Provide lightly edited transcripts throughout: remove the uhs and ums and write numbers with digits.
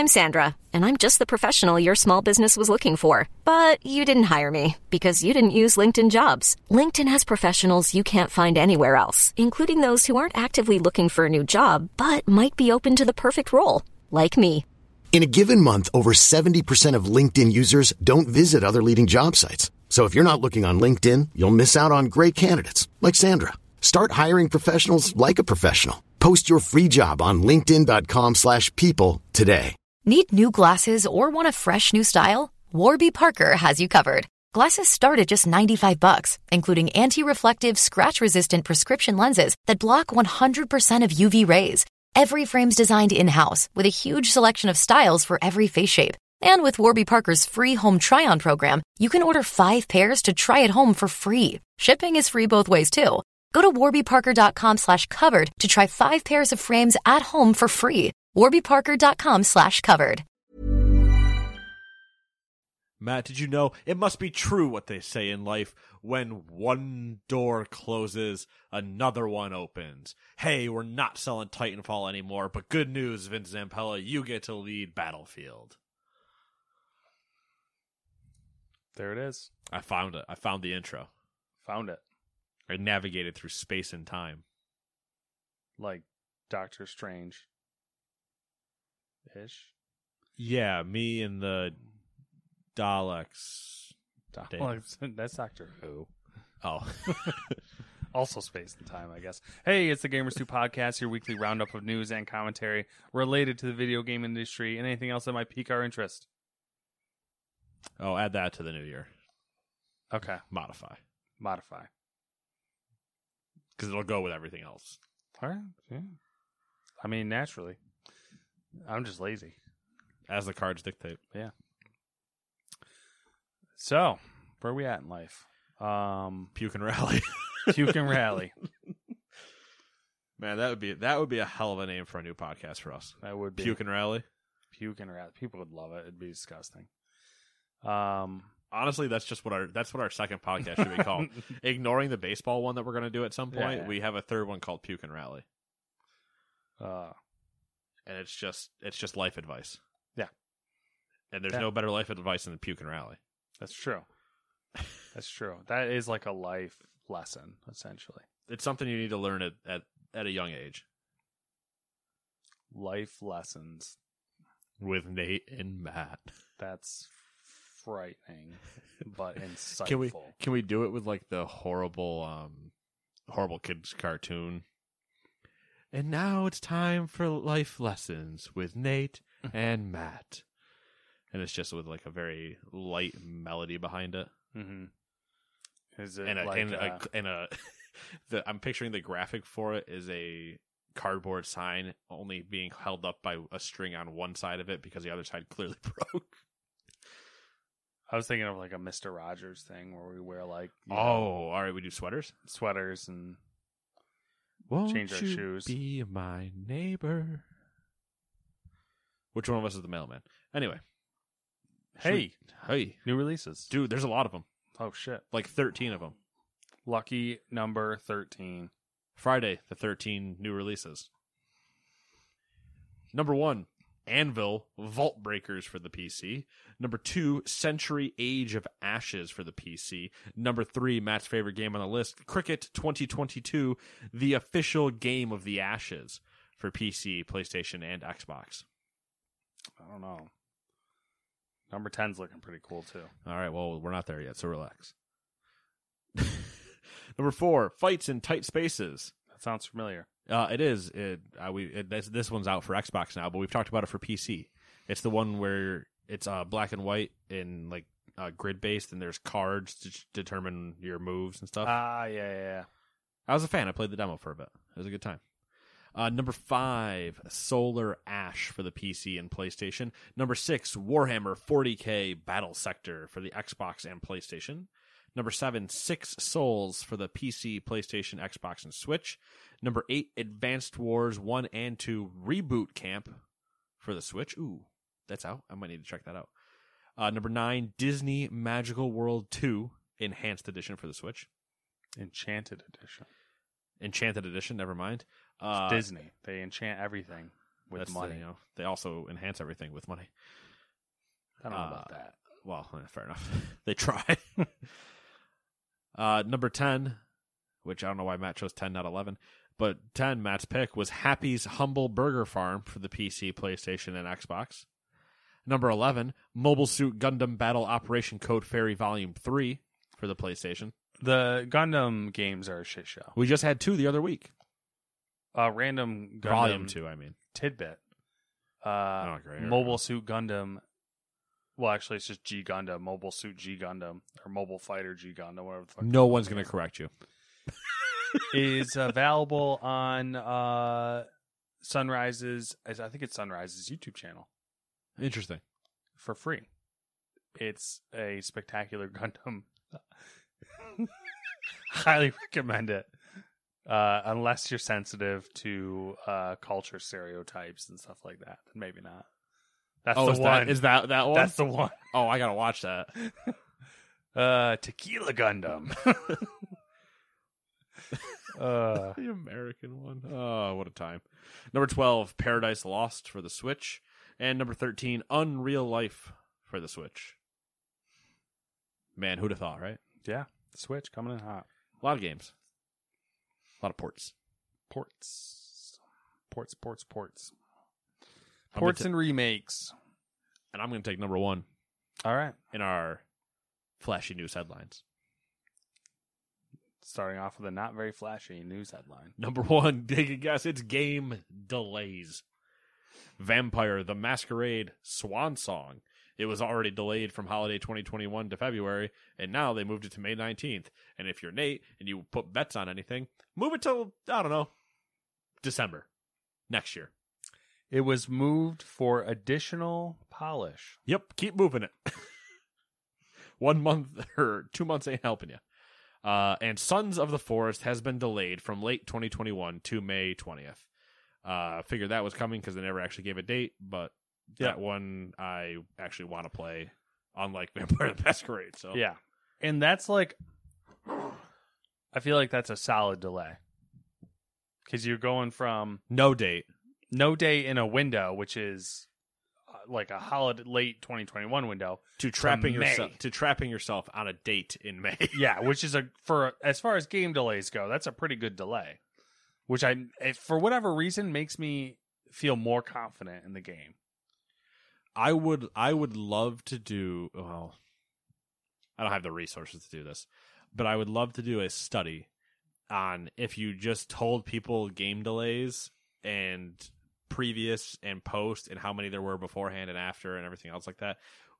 I'm Sandra, and I'm just the professional your small business was looking for. But you didn't hire me because you didn't use LinkedIn Jobs. LinkedIn has professionals you can't find anywhere else, including those who aren't actively looking for a new job, but might be open to the perfect role, like me. In a given month, over 70% of LinkedIn users don't visit other leading job sites. So if you're not looking on LinkedIn, you'll miss out on great candidates like Sandra. Start hiring professionals like a professional. Post your free job on linkedin.com/people today. Need new glasses or want a fresh new style? Warby Parker has you covered. Glasses start at just $95, including anti-reflective, scratch-resistant prescription lenses that block 100% of UV rays. Every frame's designed in-house with a huge selection of styles for every face shape. And with Warby Parker's free home try-on program, you can order 5 pairs to try at home for free. Shipping is free both ways, too. Go to warbyparker.com/covered to try 5 pairs of frames at home for free. warbyparker.com/covered. Matt, did you know it must be true what they say in life? When one door closes, another one opens. Hey, we're not selling Titanfall anymore, but good news, Vince Zampella, you get to lead Battlefield. There it is. I found it. I found the intro. Found it. I navigated through space and time. Like Doctor Strange. Ish. Yeah, me and the Daleks. That's Doctor Who. Oh. Also space and time, I guess. Hey, it's the Gamers 2 Podcast, your weekly roundup of news and commentary related to the video game industry and anything else that might pique our interest. Oh, add that to the new year. Okay. Modify. Because it'll go with everything else. All right. Yeah. I mean, naturally. I'm just lazy. As the cards dictate. Yeah. So, where are we at in life? Puke and rally. Puke and rally. Man, that would be a hell of a name for a new podcast for us. That would be. Puke and rally. Puke and rally. People would love it. It'd be disgusting. Honestly, that's what our second podcast should be called. Ignoring the baseball one that we're going to do at some point, we have a third one called Puke and Rally. And it's just life advice. Yeah. And there's no better life advice than Puke and Rally. That's true. That's true. That is like a life lesson, essentially. It's something you need to learn at a young age. Life lessons. With Nate and Matt. That's frightening, but insightful. Can we do it with like the horrible kids cartoon? And now it's time for life lessons with Nate and Matt. And it's just with like a very light melody behind it. Mm-hmm. Is it I'm picturing the graphic for it is a cardboard sign only being held up by a string on one side of it because the other side clearly broke. I was thinking of like a Mr. Rogers thing where we wear like all right, we do sweaters and Won't change our you shoes. Be my neighbor. Which one of us is the mailman? Anyway. Hey, new releases. Dude, there's a lot of them. Oh shit. Like 13 of them. Lucky number 13. Friday, the 13 new releases. Number 1, Anvil Vault Breakers for the PC. Number 2, Century Age of Ashes for the PC. Number 3, Matt's favorite game on the list, Cricket 2022, the official game of the Ashes for PC, PlayStation, and Xbox. I don't know. Number 10's looking pretty cool too. All right, well, we're not there yet, so relax. Number 4, Fights in Tight Spaces. That sounds familiar. It is. This one's out for Xbox now, but we've talked about it for PC. It's the one where it's black and white and like grid based, and there's cards to determine your moves and stuff. Yeah. I was a fan. I played the demo for a bit. It was a good time. Number 5, Solar Ash for the PC and PlayStation. Number 6, Warhammer 40K Battle Sector for the Xbox and PlayStation. Number 7, Six Souls for the PC, PlayStation, Xbox, and Switch. Number 8, Advanced Wars 1 and 2 Reboot Camp for the Switch. Ooh, that's out. I might need to check that out. Number 9, Disney Magical World 2 Enhanced Edition for the Switch. Enchanted Edition, never mind. It's Disney. They enchant everything. with That's money. They also enhance everything with money. I don't know about that. Well, fair enough. They try. Number 10, which I don't know why Matt chose 10, not 11, but 10, Matt's pick, was Happy's Humble Burger Farm for the PC, PlayStation, and Xbox. Number 11, Mobile Suit Gundam Battle Operation Code Fairy Volume 3 for the PlayStation. The Gundam games are a shit show. We just had 2 the other week. Random Gundam Volume 2, I mean. tidbit. Great. Mobile Suit Gundam. Well, actually, it's just G Gundam. Mobile Suit G Gundam. Or Mobile Fighter G Gundam, whatever the fuck. No one's going to correct you. Is available on Sunrise's, I think it's Sunrise's YouTube channel Interesting. for free. It's a spectacular Gundam. Highly recommend it. Unless you're sensitive to culture stereotypes and stuff like that, then maybe not. That's the one. Is that one? That's the one. Oh, I got to watch that. Tequila Gundam. The American one. Oh, what a time. Number 12, Paradise Lost for the Switch. And number 13, Unreal Life for the Switch. Man, who'd have thought, right? Yeah, Switch coming in hot. A lot of games. A lot of ports. Ports I'm gonna and remakes. And I'm going to take number 1 All right. in our flashy news headlines. Starting off with a not very flashy news headline. Number 1, take a guess. It's game delays. Vampire the Masquerade Swan Song. It was already delayed from holiday 2021 to February, and now they moved it to May 19th. And if you're Nate and you put bets on anything, move it till, I don't know, December next year. It was moved for additional polish. Yep, keep moving it. 1 month or 2 months ain't helping you. And Sons of the Forest has been delayed from late 2021 to May 20th. Figured that was coming because they never actually gave a date, but that one I actually want to play, unlike Vampire the Masquerade. So Yeah. And that's like, I feel like that's a solid delay. Because you're going from no date. no day in a window, which is like a holiday late 2021 window, to trapping May. yourself on a date in May. Yeah, which is for as far as game delays go, that's a pretty good delay. Which for whatever reason makes me feel more confident in the game. I would love to do, well, I don't have the resources to do this, but I would love to do a study on if you just told people game delays and previous and post and how many there were beforehand and after and everything else like that,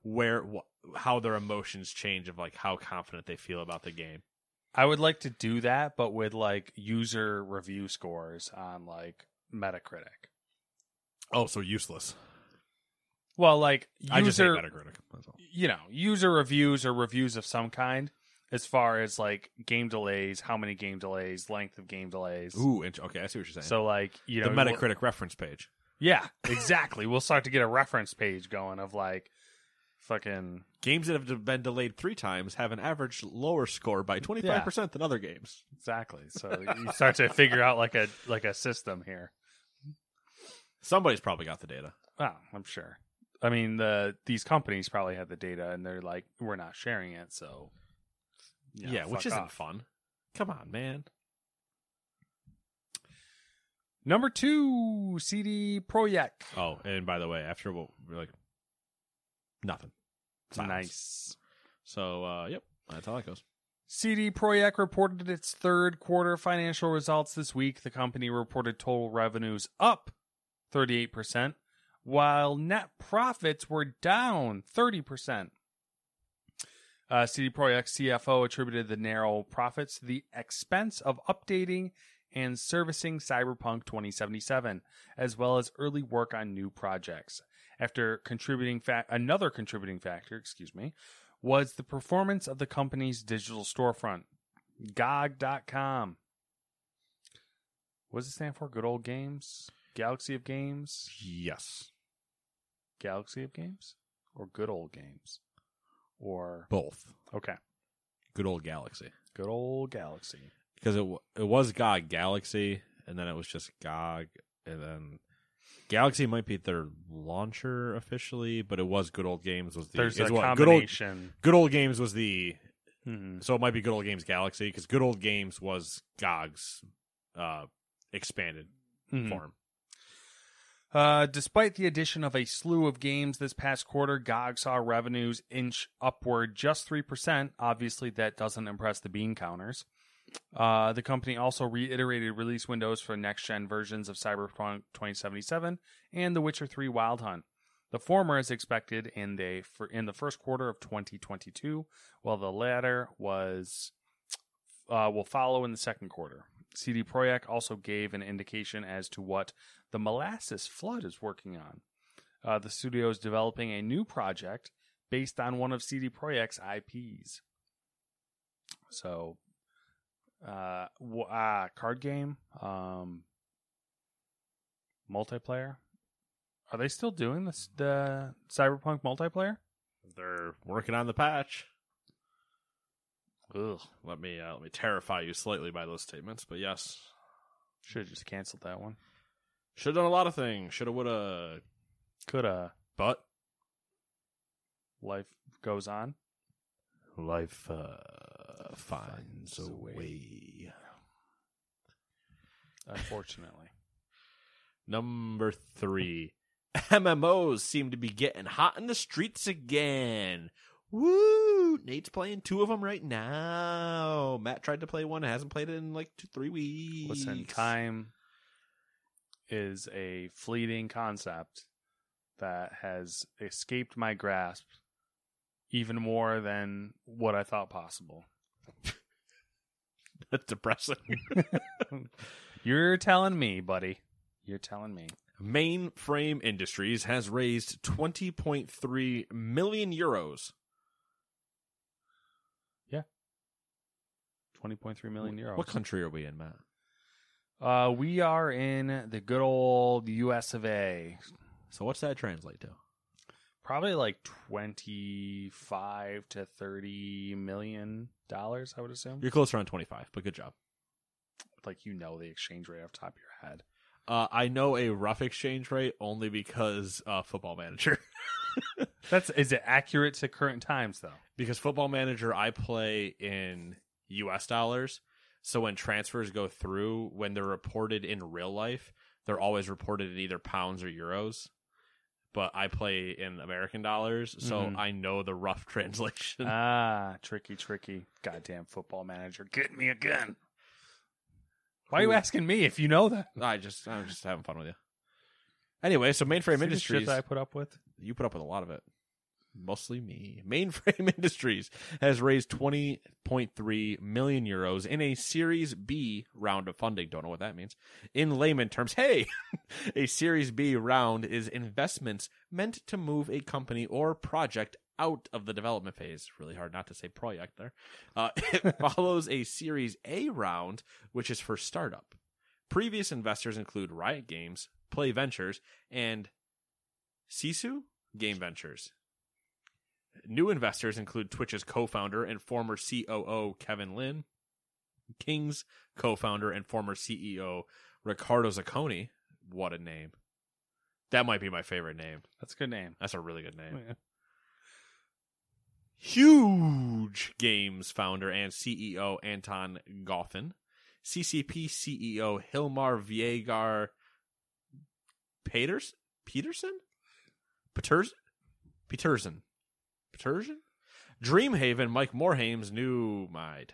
how their emotions change of like how confident they feel about the game. I would like to do that, but with like user review scores on like Metacritic. Oh, so useless. Well, like I just hate user, Metacritic. That's all. User reviews or reviews of some kind, as far as like game delays, how many game delays, length of game delays. Ooh, okay, I see what you're saying. So like, the Metacritic reference page. Yeah, exactly. We'll start to get a reference page going of like fucking games that have been delayed 3 times have an average lower score by 25% than other games. Exactly. So you start to figure out like a system here. Somebody's probably got the data. Oh, I'm sure. I mean, these companies probably have the data, and they're like, we're not sharing it, so which isn't fun. Come on, man. Number 2, CD Projekt. Oh, and by the way, after we're like nothing. Silence. Nice. So, yep, that's how that goes. CD Projekt reported its third quarter financial results this week. The company reported total revenues up 38%, while net profits were down 30%. CD Projekt's CFO attributed the narrow profits to the expense of updating and servicing Cyberpunk 2077, as well as early work on new projects. Another contributing factor, was the performance of the company's digital storefront, GOG.com. What does it stand for? Good Old Games? Galaxy of Games? Yes. Galaxy of Games? Or Good Old Games? Or both. Okay. Good Old Galaxy. Good Old Galaxy. Because it was GOG Galaxy, and then it was just GOG, and then Galaxy might be their launcher officially, but it was Good Old Games was the. There's a what, combination. Good Old Games was the. Mm-hmm. So it might be Good Old Games Galaxy because Good Old Games was GOG's expanded form. Despite the addition of a slew of games this past quarter, GOG saw revenues inch upward just 3%. Obviously, that doesn't impress the bean counters. The company also reiterated release windows for next-gen versions of Cyberpunk 2077 and The Witcher 3 Wild Hunt. The former is expected in the first quarter of 2022, while the latter will follow in the second quarter. CD Projekt also gave an indication as to what the Molasses Flood is working on. The studio is developing a new project based on one of CD Projekt's IPs. So, card game, multiplayer. Are they still doing this? The Cyberpunk multiplayer? They're working on the patch. Ugh, let me terrify you slightly by those statements, but yes. Should have just canceled that one. Should have done a lot of things. Shoulda, woulda, coulda. But life goes on. Life finds a way. Unfortunately. Number 3. MMOs seem to be getting hot in the streets again. Woo! Nate's playing 2 of them right now. Matt tried to play one. Hasn't played it in like 2-3 weeks. Listen, time is a fleeting concept that has escaped my grasp even more than what I thought possible. That's depressing. You're telling me, buddy. You're telling me. Mainframe Industries has raised 20.3 million euros. Yeah. 20.3 million euros. What country are we in, Matt? We are in the good old US of A. So what's that translate to? Probably like 25 to 30 million dollars, I would assume. You're closer on 25, but good job. Like, you know the exchange rate off the top of your head. I know a rough exchange rate only because Football Manager. Is it accurate to current times, though? Because Football Manager, I play in US dollars. So when transfers go through, when they're reported in real life, they're always reported in either pounds or euros. But I play in American dollars, so I know the rough translation. Tricky. Goddamn Football Manager. Get me a gun. Why are you asking me if you know that? I'm just having fun with you. Anyway, so Mainframe Industries. Shit that I put up with? You put up with a lot of it. Mostly me. Mainframe Industries has raised 20.3 million euros in a Series B round of funding. Don't know what that means. In layman terms, hey, a Series B round is investments meant to move a company or project out of the development phase. Really hard not to say project there. It follows a Series A round, which is for startup. Previous investors include Riot Games, Play Ventures, and Sisu Game Ventures. New investors include Twitch's co-founder and former COO Kevin Lin, King's co-founder and former CEO Riccardo Zacconi. What a name. That might be my favorite name. That's a good name. That's a really good name. Oh, yeah. Huge Games founder and CEO Anton Goffin, CCP CEO Hilmar Viegar Peterson? Dreamhaven, Mike Morhaim's new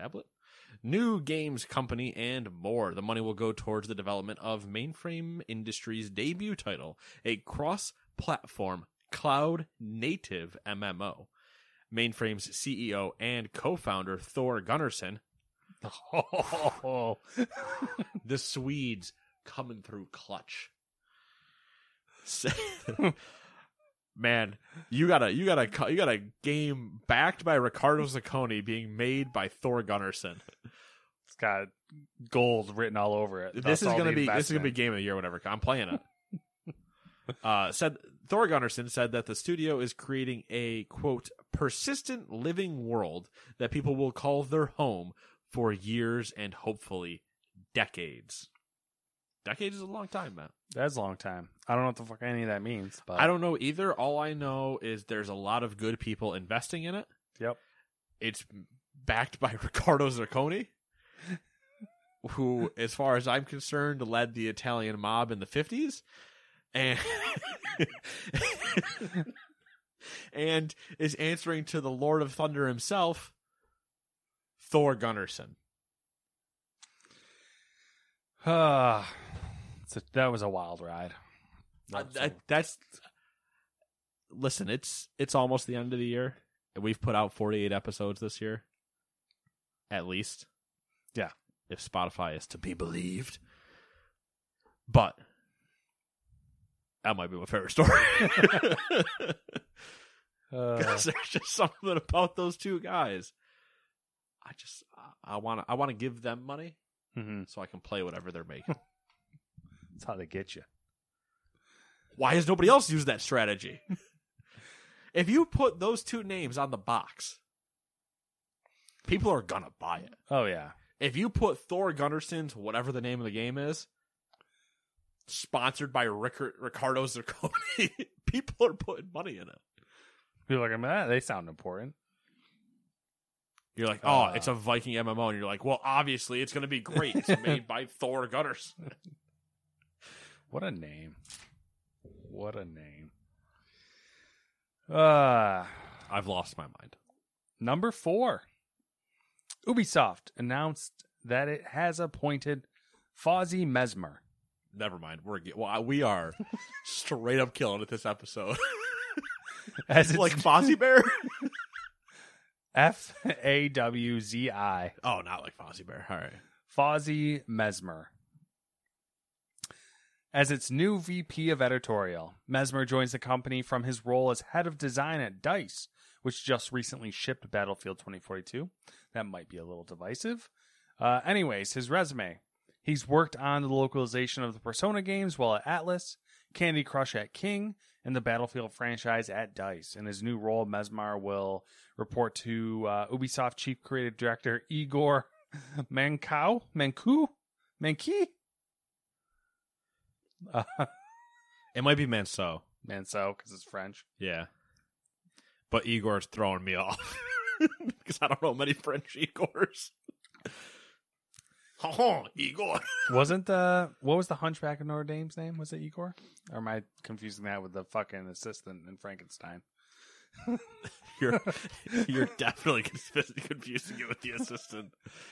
games company, and more. The money will go towards the development of Mainframe Industries' debut title, a cross-platform cloud-native MMO. Mainframe's CEO and co-founder Thor Gunnarsson. Oh. The Swedes coming through clutch. Man, you got a game backed by Riccardo Zacconi being made by Thor Gunnarsson. It's got gold written all over it. This is gonna be game of the year whenever I'm playing it. Thor Gunnarsson said that the studio is creating a quote persistent living world that people will call their home for years and hopefully decades. Decades is a long time, Matt. That's a long time. I don't know what the fuck any of that means. But I don't know either. All I know is there's a lot of good people investing in it. Yep. It's backed by Riccardo Zacconi, who, as far as I'm concerned, led the Italian mob in the 50s. And and is answering to the Lord of Thunder himself, Thor Gunnarsson. That was a wild ride. Listen, it's almost the end of the year, and we've put out 48 episodes this year, at least. Yeah, if Spotify is to be believed. But that might be my favorite story. Because there's just something about those two guys. I want to give them money so I can play whatever they're making. That's how they get you. Why has nobody else used that strategy? If you put those two names on the box, people are gonna buy it. Oh yeah. If you put Thor Gunnarsson's, whatever the name of the game is, sponsored by Riccardo Zacconi, people are putting money in it. People are like, they sound important. You're like, oh, it's a Viking MMO. And you're like, well, obviously it's going to be great. It's made by Thor Gunnarsson. What a name. What a name. I've lost my mind. Number 4. Ubisoft announced that it has appointed Fozzie Mesmer. Never mind. We are straight up killing it this episode. As it's like Fozzie Bear? Fawzi. Oh, not like Fozzie Bear. All right. Fozzie Mesmer. As its new VP of editorial, Mesmer joins the company from his role as head of design at DICE, which just recently shipped Battlefield 2042. That might be a little divisive. Anyways, his resume. He's worked on the localization of the Persona games while at Atlas, Candy Crush at King, and the Battlefield franchise at DICE. In his new role, Mesmer will report to Ubisoft Chief Creative Director Igor Manki? It might be Manso, because it's French. Yeah. But Igor's throwing me off. Because I don't know many French Igors. Igor. What was the Hunchback of Notre Dame's name? Was it Igor? Or am I confusing that with the fucking assistant in Frankenstein? You're definitely confusing it with the assistant.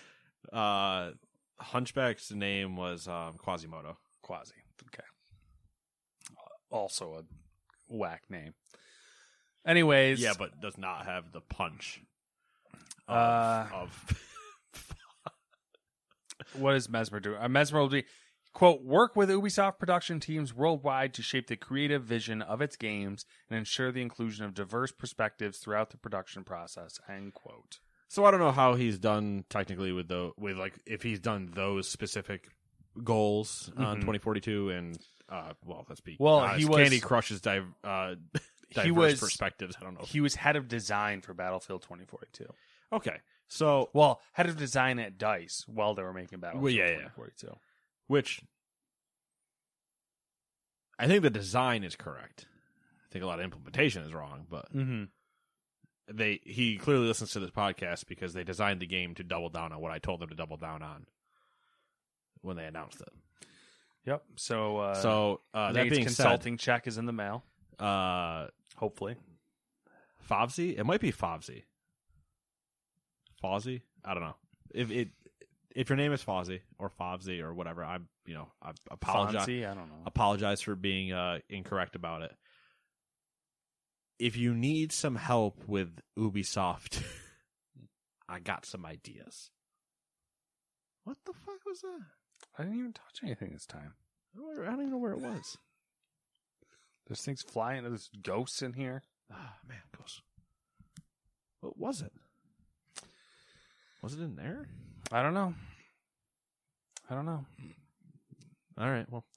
Hunchback's name was Quasimodo. Quasi. Okay. Also a whack name. Anyways. Yeah, but does not have the punch of What does Mesmer do? Mesmer will be, quote, work with Ubisoft production teams worldwide to shape the creative vision of its games and ensure the inclusion of diverse perspectives throughout the production process, end quote. So I don't know how he's done technically with if he's done those specific goals on 2042 and he was Candy Crush's diverse perspectives. I don't know. He was head of design for Battlefield 2042. Okay. So, head of design at DICE while they were making Battlefield 2042. Which I think the design is correct. I think a lot of implementation is wrong, but he clearly listens to this podcast because they designed the game to double down on what I told them to double down on when they announced it. Yep. So that being consulting check is in the mail. Hopefully. Fawzi? It might be Fawzi. Fawzi? I don't know. If your name is Fawzi or Fawzi or whatever, I apologize. Fonzie? I don't know. Apologize for being incorrect about it. If you need some help with Ubisoft, I got some ideas. What the fuck was that? I didn't even touch anything this time. I don't even know where it was. There's things flying. There's ghosts in here. Ah, man, ghosts. What was it? Was it in there? I don't know. All right, well.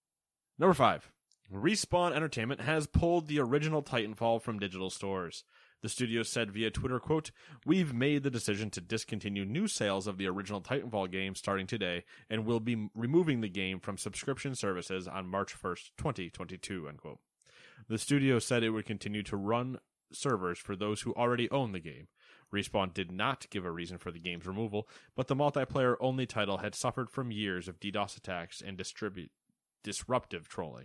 Number 5. Respawn Entertainment has pulled the original Titanfall from digital stores. The studio said via Twitter, quote, "We've made the decision to discontinue new sales of the original Titanfall game starting today, and will be removing the game from subscription services on March 1st, 2022, unquote. The studio said it would continue to run servers for those who already own the game. Respawn did not give a reason for the game's removal, but the multiplayer-only title had suffered from years of DDoS attacks and disruptive trolling."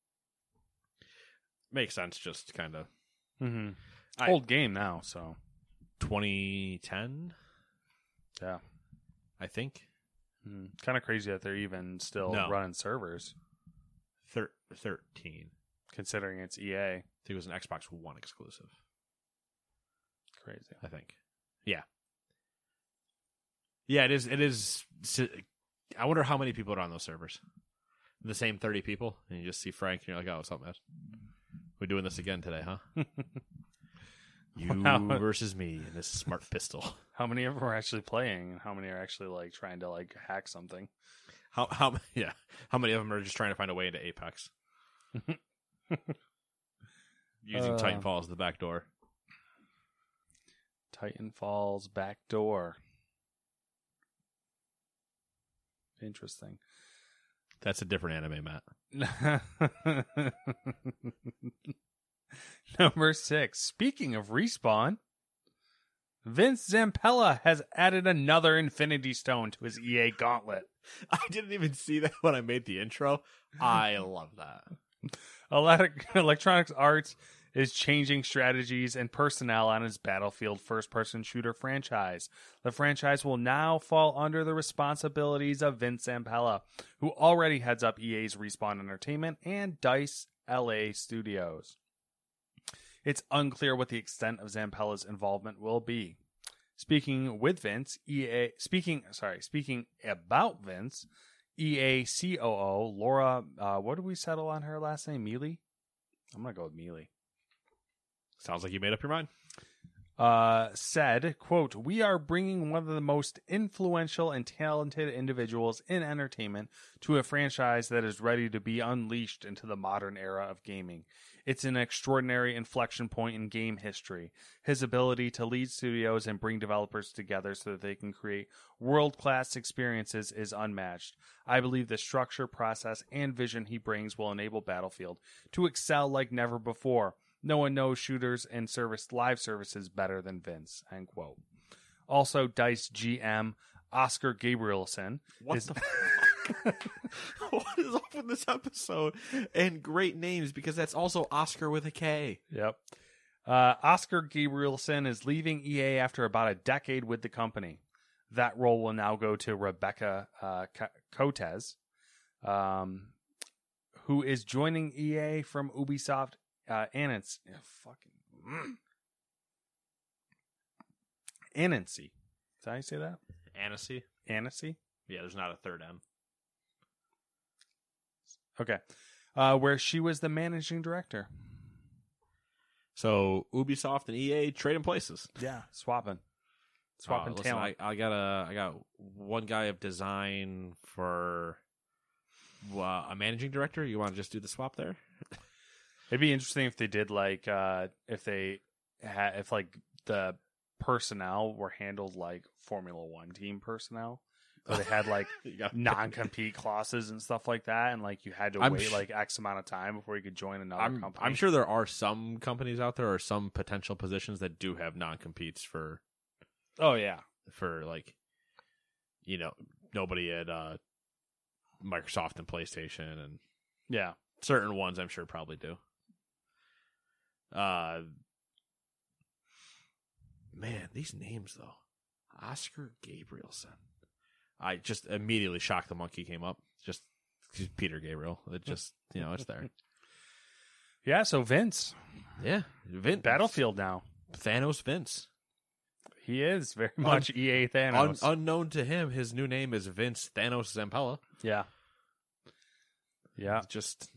Makes sense, just kind of. Mm-hmm. Old game now, so 2010, yeah, I think. Kind of crazy that they're even still running servers. 13, considering it's EA. I think it was an Xbox One exclusive. Crazy, I think. Yeah, it is. I wonder how many people are on those servers. The same 30 people, and you just see Frank, and you're like, "Oh, what's up, man? We're doing this again today, huh?" You versus me in this smart pistol. How many of them are actually playing, and how many are actually like trying to like hack something? How many of them are just trying to find a way into Apex? Using Titanfall as the back door. Titanfall's back door. Interesting. That's a different anime, Matt. Number 6. Speaking of Respawn, Vince Zampella has added another Infinity Stone to his EA gauntlet. I didn't even see that when I made the intro. I love that. Electronic Arts is changing strategies and personnel on its Battlefield first-person shooter franchise. The franchise will now fall under the responsibilities of Vince Zampella, who already heads up EA's Respawn Entertainment and DICE LA Studios. It's unclear what the extent of Zampella's involvement will be. Speaking about Vince, EA COO Laura, what did we settle on her last name? Mealy? I'm going to go with Mealy. Sounds like you made up your mind. Said, quote, "We are bringing one of the most influential and talented individuals in entertainment to a franchise that is ready to be unleashed into the modern era of gaming. It's an extraordinary inflection point in game history. His ability to lead studios and bring developers together so that they can create world-class experiences is unmatched. I believe the structure, process, and vision he brings will enable Battlefield to excel like never before. No one knows shooters and live services better than Vince," end quote. Also, DICE GM Oscar Gabrielson. What the fuck? What is up with this episode? And great names, because that's also Oscar with a K. Yep. Oscar Gabrielson is leaving EA after about a decade with the company. That role will now go to Rebecca Cotes, who is joining EA from Ubisoft. Anansi. Is that how you say that? Annecy? Annecy? Yeah, there's not a third M. Okay. Where she was the managing director. So Ubisoft and EA trading places. Yeah, swapping Listen, talent. I got one guy of design for a managing director. You want to just do the swap there? It'd be interesting if they did like if the personnel were handled like Formula One team personnel. Or they had like non-compete clauses and stuff like that, and like you had to wait like X amount of time before you could join another company. I'm sure there are some companies out there or some potential positions that do have non-competes for. Oh yeah, for like, nobody at Microsoft and PlayStation and yeah, certain ones I'm sure probably do. Man, these names though, Oscar Gabrielson. I just immediately shocked the monkey came up. Just Peter Gabriel. It just, it's there. Yeah, so Vince. Yeah. Vince. Battlefield now. Thanos Vince. He is very much EA Thanos. Unknown to him, his new name is Vince Thanos Zampella. Yeah. Yeah. Just.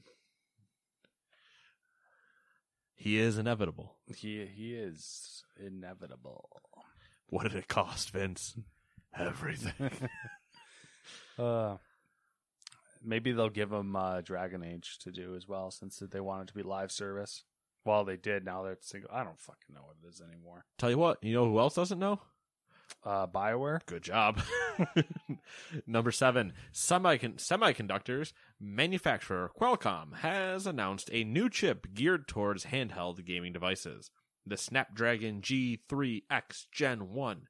He is inevitable. He is inevitable. What did it cost, Vince? Everything. Maybe they'll give him Dragon Age to do as well, since they want it to be live service. Well, they did. Now they're single. I don't fucking know what it is anymore. Tell you what, you know who else doesn't know? BioWare. Good job. Number 7, semiconductors manufacturer Qualcomm has announced a new chip geared towards handheld gaming devices, the Snapdragon G3X Gen 1.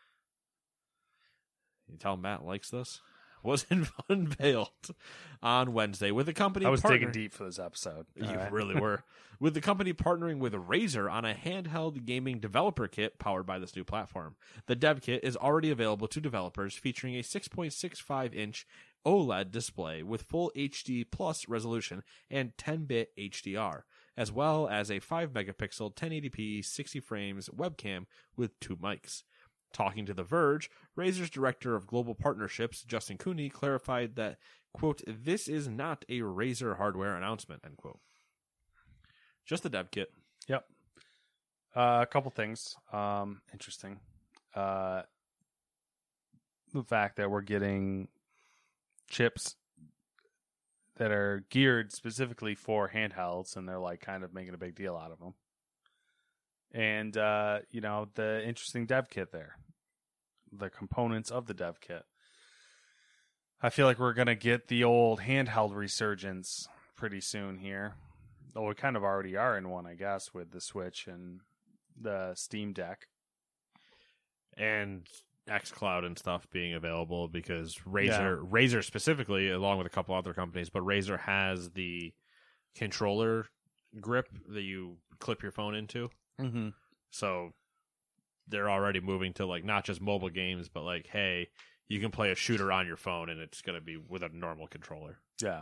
You tell Matt likes this? Was unveiled on Wednesday with the company. I was digging deep for this episode. You really were. With the company partnering with Razer on a handheld gaming developer kit powered by this new platform. The dev kit is already available to developers, featuring a 6.65-inch OLED display with full HD plus resolution and 10-bit HDR, as well as a 5-megapixel 1080p 60 frames webcam with 2 mics. Talking to The Verge, Razer's director of global partnerships, Justin Cooney, clarified that, quote, "This is not a Razer hardware announcement," end quote. Just the dev kit. Yep. A couple things. Interesting. The fact that we're getting chips that are geared specifically for handhelds, and they're like kind of making a big deal out of them. And, the interesting dev kit there. The components of the dev kit. I feel like we're going to get the old handheld resurgence pretty soon here. Though we kind of already are in one, I guess, with the Switch and the Steam Deck. And xCloud and stuff being available because Razer specifically, along with a couple other companies, but Razer has the controller grip that you clip your phone into. Mm-hmm. So they're already moving to like not just mobile games, but like, hey, you can play a shooter on your phone and it's going to be with a normal controller. Yeah.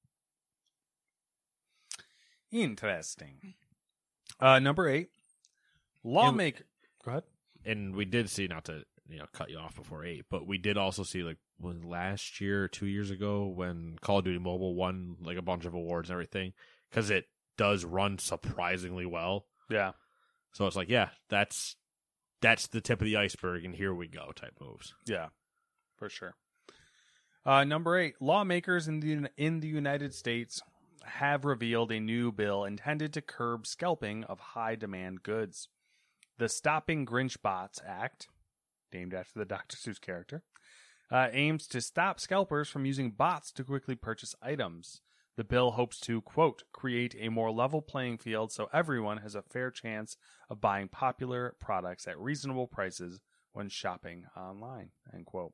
Interesting. Number 8. Lawmaker. Go ahead. And we did see, not to cut you off before 8, but we did also see like last year, 2 years ago, when Call of Duty Mobile won like a bunch of awards and everything, because it does run surprisingly well. Yeah. So it's like, yeah, that's the tip of the iceberg, and here we go type moves. Yeah, for sure. Number 8, lawmakers in the United States have revealed a new bill intended to curb scalping of high-demand goods. The Stopping Grinch Bots Act, named after the Dr. Seuss character, aims to stop scalpers from using bots to quickly purchase items. The bill hopes to, quote, create a more level playing field so everyone has a fair chance of buying popular products at reasonable prices when shopping online, end quote.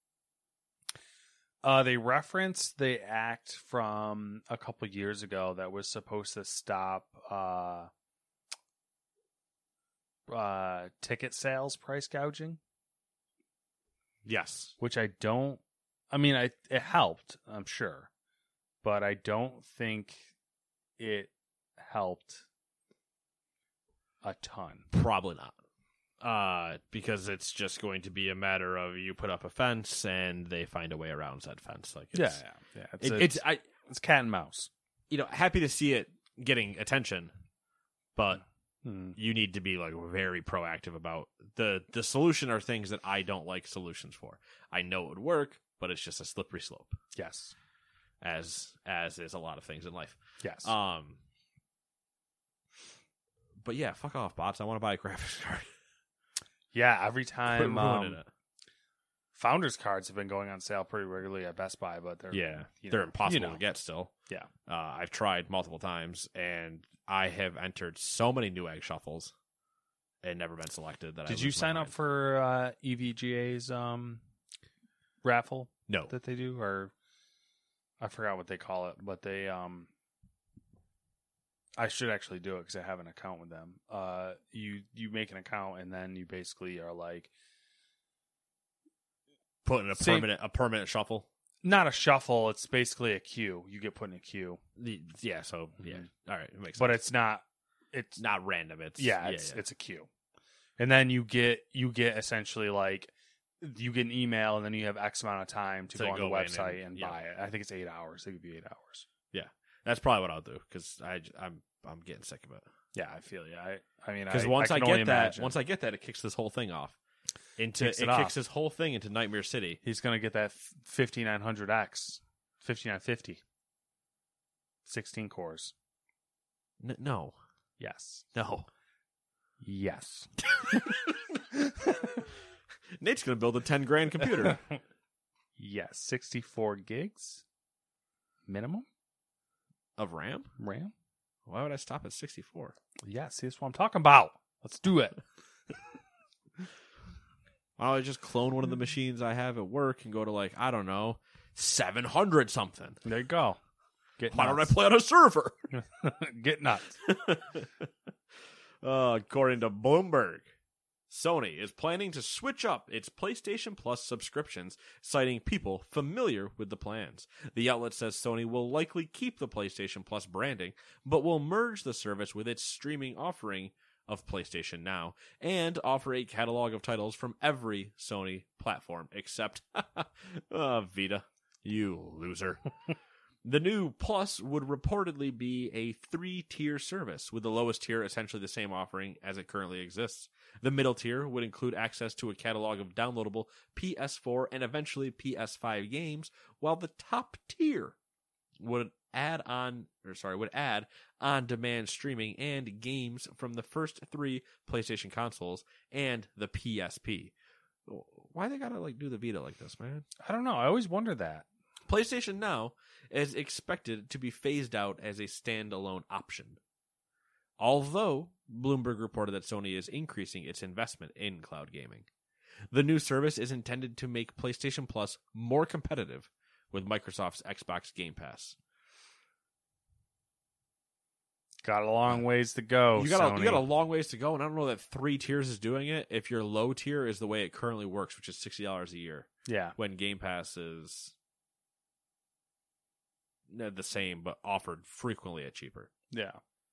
They reference the act from a couple years ago that was supposed to stop ticket sales price gouging. Yes. Which it helped, I'm sure. But I don't think it helped a ton. Probably not. Because it's just going to be a matter of you put up a fence and they find a way around said fence. Like it's, yeah. It's cat and mouse. Happy to see it getting attention, but you need to be like very proactive about the solution. Are things that I don't like solutions for. I know it would work, but it's just a slippery slope. Yes, as is a lot of things in life. Yes. But yeah, fuck off, bots. I want to buy a graphics card. Yeah, every time it. Founders cards have been going on sale pretty regularly at Best Buy, but they're impossible to get still. Yeah. I've tried multiple times, and I have entered so many new egg shuffles and never been selected. Did you sign up for EVGA's raffle? No. That they do? Or I forgot what they call it, but they I should actually do it because I have an account with them. You make an account and then you basically are like putting a permanent shuffle. Not a shuffle. It's basically a queue. You get put in a queue. Yeah. So yeah. All right. It makes sense. But it's not random. It's a queue. And then you get essentially like you get an email and then you have X amount of time to go on the website and buy it. I think it's 8 hours. They give you 8 hours. Yeah. That's probably what I'll do because I'm getting sick of it. Yeah, I feel you. I mean, because once I get that, it kicks this whole thing off. Kicks this whole thing into Nightmare City. He's gonna get that 5900X, 5950, 16 cores. No, Yes. No. Yes. Nate's going to build a $10,000 computer. Yes. 64 gigs minimum Of RAM? RAM. Why would I stop at 64? Yeah, see, that's what I'm talking about. Let's do it. Why don't I just clone one of the machines I have at work and go to, like, I don't know, 700 something? There you go. Why don't I play on a server? Get nuts. According to Bloomberg, Sony is planning to switch up its PlayStation Plus subscriptions, citing people familiar with the plans. The outlet says Sony will likely keep the PlayStation Plus branding, but will merge the service with its streaming offering of PlayStation Now and offer a catalog of titles from every Sony platform except Vita. You loser. The new Plus would reportedly be a 3-tier service, with the lowest tier essentially the same offering as it currently exists. The middle tier would include access to a catalog of downloadable PS4 and eventually PS5 games, while the top tier would add on-demand streaming and games from the first 3 PlayStation consoles and the PSP. Why they gotta do the Vita like this, man? I don't know. I always wonder that. PlayStation Now is expected to be phased out as a standalone option. Although Bloomberg reported that Sony is increasing its investment in cloud gaming. The new service is intended to make PlayStation Plus more competitive with Microsoft's Xbox Game Pass. Got a long ways to go. You got a long ways to go, and I don't know that 3 tiers is doing it. If your low tier is the way it currently works, which is $60 a year. Yeah. When Game Pass is the same, but offered frequently at cheaper. Yeah.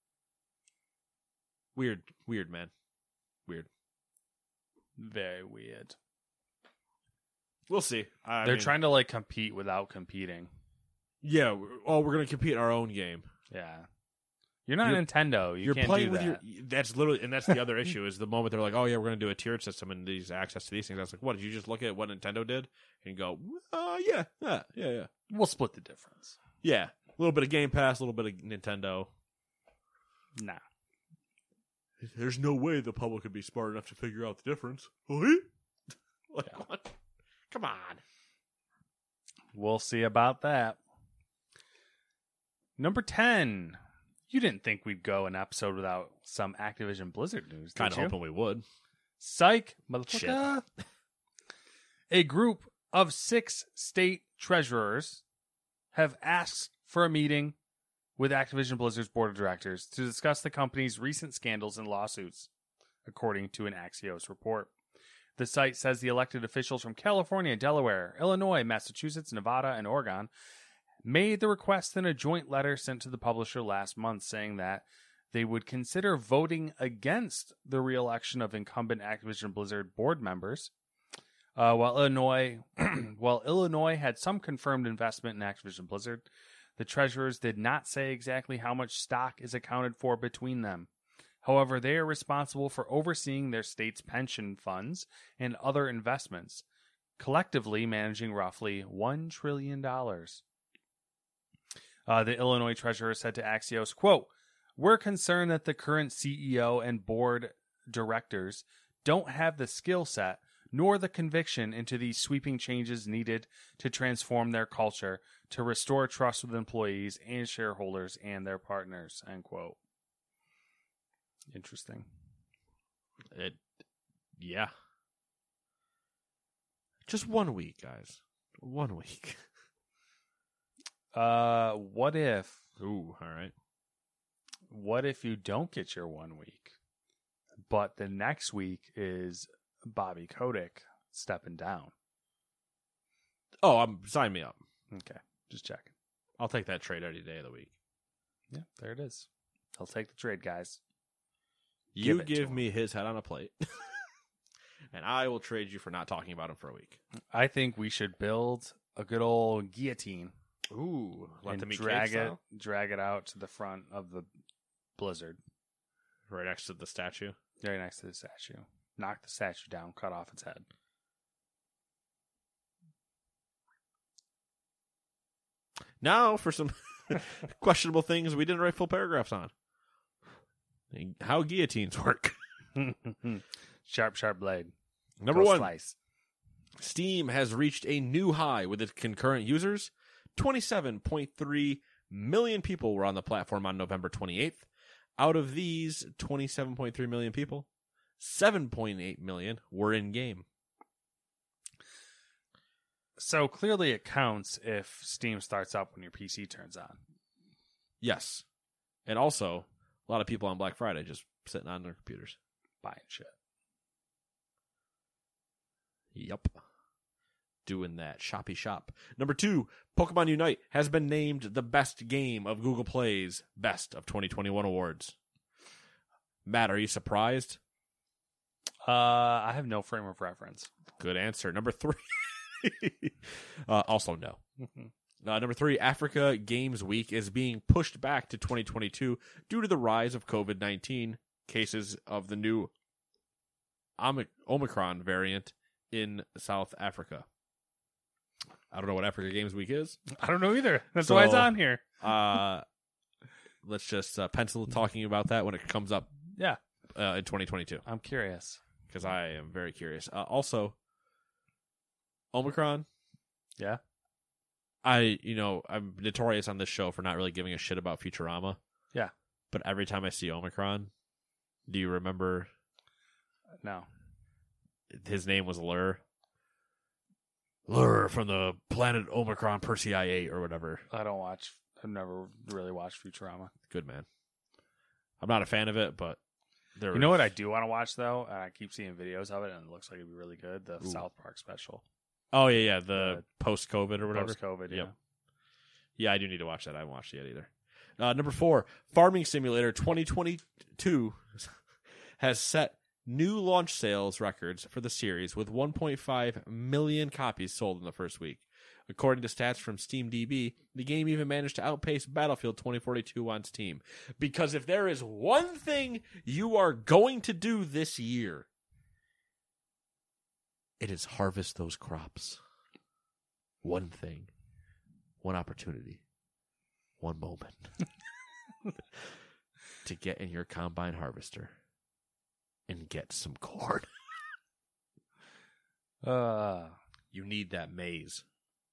Weird, man. Weird. Very weird. We'll see. They're trying to compete without competing. Yeah. We're going to compete in our own game. Yeah. You're not Nintendo. You're can't playing do with that. That's literally, and that's the other issue is the moment they're like, oh yeah, we're going to do a tiered system and these access to these things. I was like, what? Did you just look at what Nintendo did and go, yeah. We'll split the difference. Yeah. A little bit of Game Pass, a little bit of Nintendo. Nah. There's no way the public could be smart enough to figure out the difference. What? Come on. We'll see about that. Number 10. You didn't think we'd go an episode without some Activision Blizzard news, did you? Kind of hoping we would. Psych, motherfucker. Shit. A group of 6 state treasurers have asked for a meeting with Activision Blizzard's board of directors to discuss the company's recent scandals and lawsuits, according to an Axios report. The site says the elected officials from California, Delaware, Illinois, Massachusetts, Nevada, and Oregon made the request in a joint letter sent to the publisher last month, saying that they would consider voting against the re-election of incumbent Activision Blizzard board members. While Illinois had some confirmed investment in Activision Blizzard, the treasurers did not say exactly how much stock is accounted for between them. However, they are responsible for overseeing their state's pension funds and other investments, collectively managing roughly $1 trillion. The Illinois treasurer said to Axios, quote, "We're concerned that the current CEO and board directors don't have the skill set nor the conviction into these sweeping changes needed to transform their culture to restore trust with employees and shareholders and their partners," end quote. Interesting. Yeah. Just 1 week, guys. 1 week. What if... Ooh, all right. What if you don't get your 1 week, but the next week is Bobby Kotick stepping down? Oh, sign me up. Okay, just checking. I'll take that trade any day of the week. Yeah, there it is. I'll take the trade, guys. You give me his head on a plate, and I will trade you for not talking about him for a week. I think we should build a good old guillotine. Ooh, let them eat drag it out to the front of the Blizzard, right next to the statue. Right next to the statue. Knock the statue down, cut off its head. Now for some questionable things we didn't write full paragraphs on. how guillotines work. Sharp, sharp blade. Number Go one, slice. Steam has reached a new high with its concurrent users. 27.3 million people were on the platform on November 28th. Out of these 27.3 million people, 7.8 million were in-game. So clearly it counts if Steam starts up when your PC turns on. Yes. And also, a lot of people on Black Friday just sitting on their computers. Buying shit. Yep. Doing that shoppy shop. Number 2, Pokemon Unite has been named the best game of Google Play's Best of 2021 awards. Matt, are you surprised? I have no frame of reference. Good answer. Number 3. Also no. Number 3, Africa Games Week is being pushed back to 2022 due to the rise of COVID-19 cases of the new Omicron variant in South Africa. I don't know what Africa Games Week is. I don't know either. That's why it's on here. Let's just pencil talking about that when it comes up. Yeah. In 2022. I'm curious. Because I am very curious. Also, Omicron. Yeah. I'm notorious on this show for not really giving a shit about Futurama. Yeah. But every time I see Omicron, do you remember? No. His name was Lur. Lur from the planet Omicron Persei 8 or whatever. I've never really watched Futurama. Good man. I'm not a fan of it, but you know what I do want to watch though? And I keep seeing videos of it and it looks like it'd be really good. The South Park special. Oh yeah, the post-COVID or whatever. Post-COVID, yeah. Yep. Yeah, I do need to watch that. I haven't watched it yet either. Number 4, Farming Simulator 2022 has set new launch sales records for the series with 1.5 million copies sold in the first week. According to stats from SteamDB, the game even managed to outpace Battlefield 2042 on Steam. Because if there is one thing you are going to do this year, it is harvest those crops. One thing, one opportunity, one moment to get in your combine harvester and get some corn. You need that maize.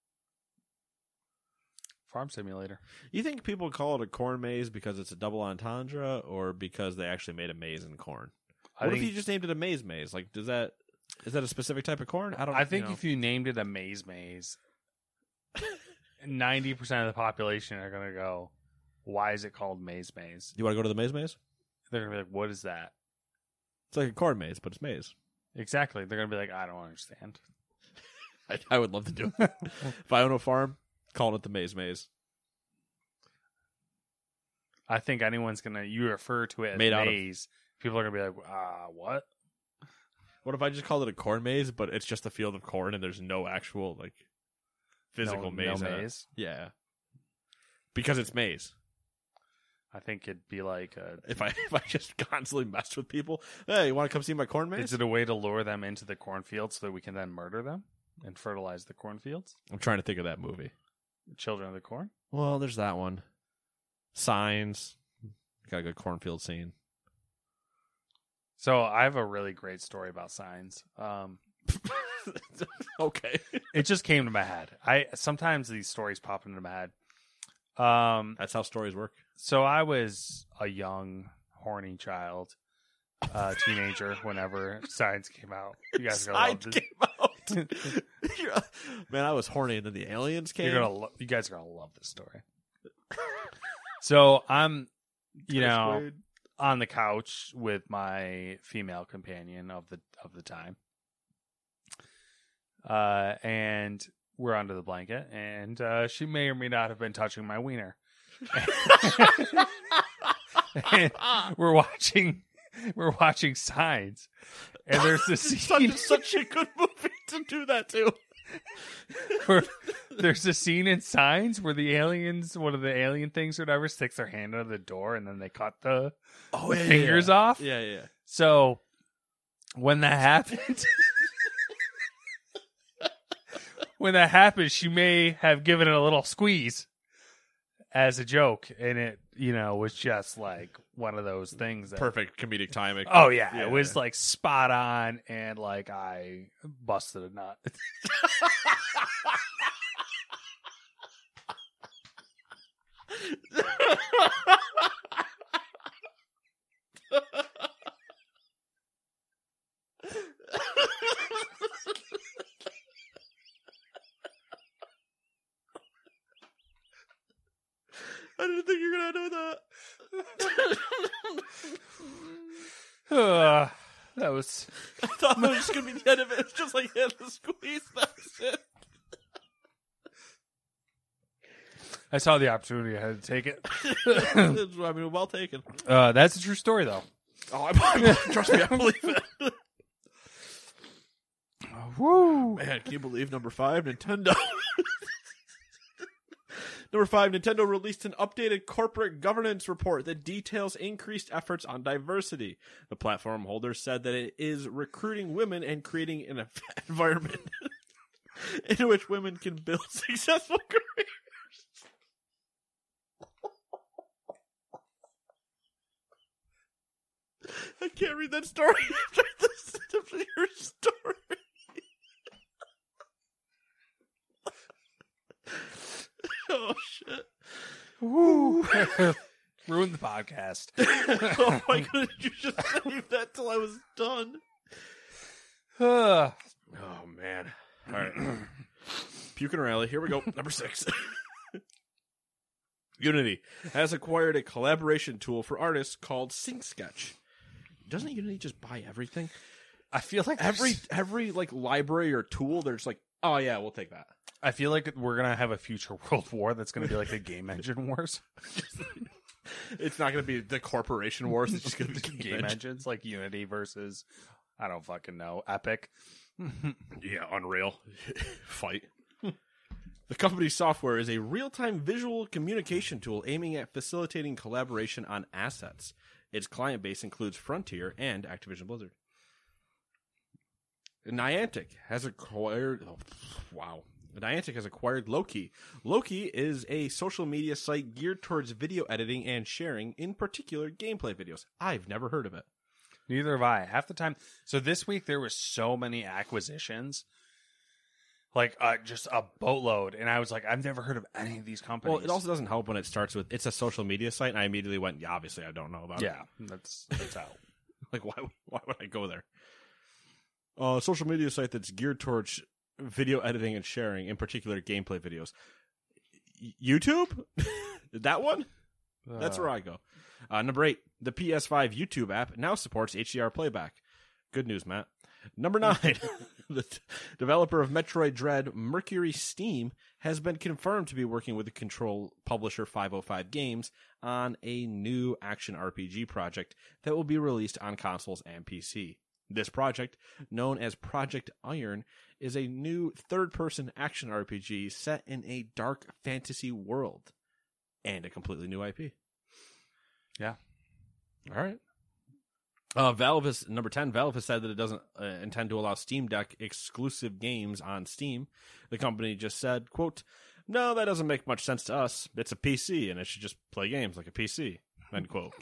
Farm Simulator. You think people call it a corn maze because it's a double entendre or because they actually made a maize in corn? What if you just named it a maze? Like, is that a specific type of corn? I think if you named it a maze, 90% of the population are going to go, why is it called maze? You want to go to the maze? They're going to be like, what is that? It's like a corn maze, but it's maize. Exactly. They're going to be like, I don't understand. I would love to do it. If I own a farm, calling it the maze. I think anyone's going to, you refer to it as maze, people are going to be like, what? What if I just called it a corn maze, but it's just a field of corn and there's no actual, like, physical maze? No maze? Yeah. Because it's maze. I think it'd be like if I just constantly messed with people. Hey, you want to come see my corn maze? Is it a way to lure them into the cornfield so that we can then murder them and fertilize the cornfields? I'm trying to think of that movie. Children of the Corn? Well, there's that one. Signs. Got a good cornfield scene. So I have a really great story about Signs. Okay. It just came to my head. Sometimes these stories pop into my head. That's how stories work. So I was a young, horny child, teenager, whenever Signs came out. You guys are gonna love this. Came out. Man, I was horny, and then the aliens came. You guys are gonna love this story. So I'm, on the couch with my female companion of the time, and we're under the blanket, and she may or may not have been touching my wiener. And we're watching Signs, and there's this scene. Such a good movie to do that too. There's a scene in Signs where the aliens, one of the alien things or whatever, sticks their hand out of the door, and then they cut the fingers off. Yeah. So when that happened, she may have given it a little squeeze. as a joke, and it, was just like one of those things that Perfect comedic timing. Oh yeah, it was like spot on, and like I busted a nut. I didn't think you were gonna do that. That was. I thought that was just gonna be the end of it. It's just like the squeeze. That was it. I saw the opportunity. I had to take it. I mean, well taken. That's a true story, though. Oh, trust me, I believe it. Woo! Man, can you believe number 5, Nintendo? Number 5, Nintendo released an updated corporate governance report that details increased efforts on diversity. The platform holder said that it is recruiting women and creating an environment in which women can build successful careers. I can't read that story after your story. Oh, shit. Woo. Ruined the podcast. Oh, why couldn't you just save that till I was done? Oh, man. All right. Puke and rally. Here we go. Number 6. Unity has acquired a collaboration tool for artists called SyncSketch. Doesn't Unity just buy everything? I feel like every like library or tool, they're just like, oh yeah, we'll take that. I feel like we're gonna have a future world war that's gonna be like the game engine wars. It's not gonna be the corporation wars. It's just gonna be game engines, like Unity versus I don't fucking know, Epic. Yeah, Unreal. Fight. The company's software is a real-time visual communication tool aiming at facilitating collaboration on assets. Its client base includes Frontier and Activision Blizzard. Niantic has acquired... Niantic has acquired Loki. Loki is a social media site geared towards video editing and sharing, in particular gameplay videos. I've never heard of it. Neither have I. Half the time. So this week there was so many acquisitions. Like, just a boatload. And I was like, I've never heard of any of these companies. Well, it also doesn't help when it starts with, it's a social media site, and I immediately went, yeah, obviously I don't know about it. Yeah, that's out. Like, why would I go there? Social media site that's geared towards video editing and sharing, in particular gameplay videos. YouTube? That one? That's where I go. Number 8, the PS5 YouTube app now supports HDR playback. Good news, Matt. Number 9, the developer of Metroid Dread, Mercury Steam, has been confirmed to be working with the Control publisher 505 Games on a new action RPG project that will be released on consoles and PC. This project, known as Project Iron, is a new third-person action RPG set in a dark fantasy world and a completely new IP. Yeah. All right. Valve has said that it doesn't intend to allow Steam Deck exclusive games on Steam. The company just said, quote, "No, that doesn't make much sense to us. It's a PC, and it should just play games like a PC," end quote.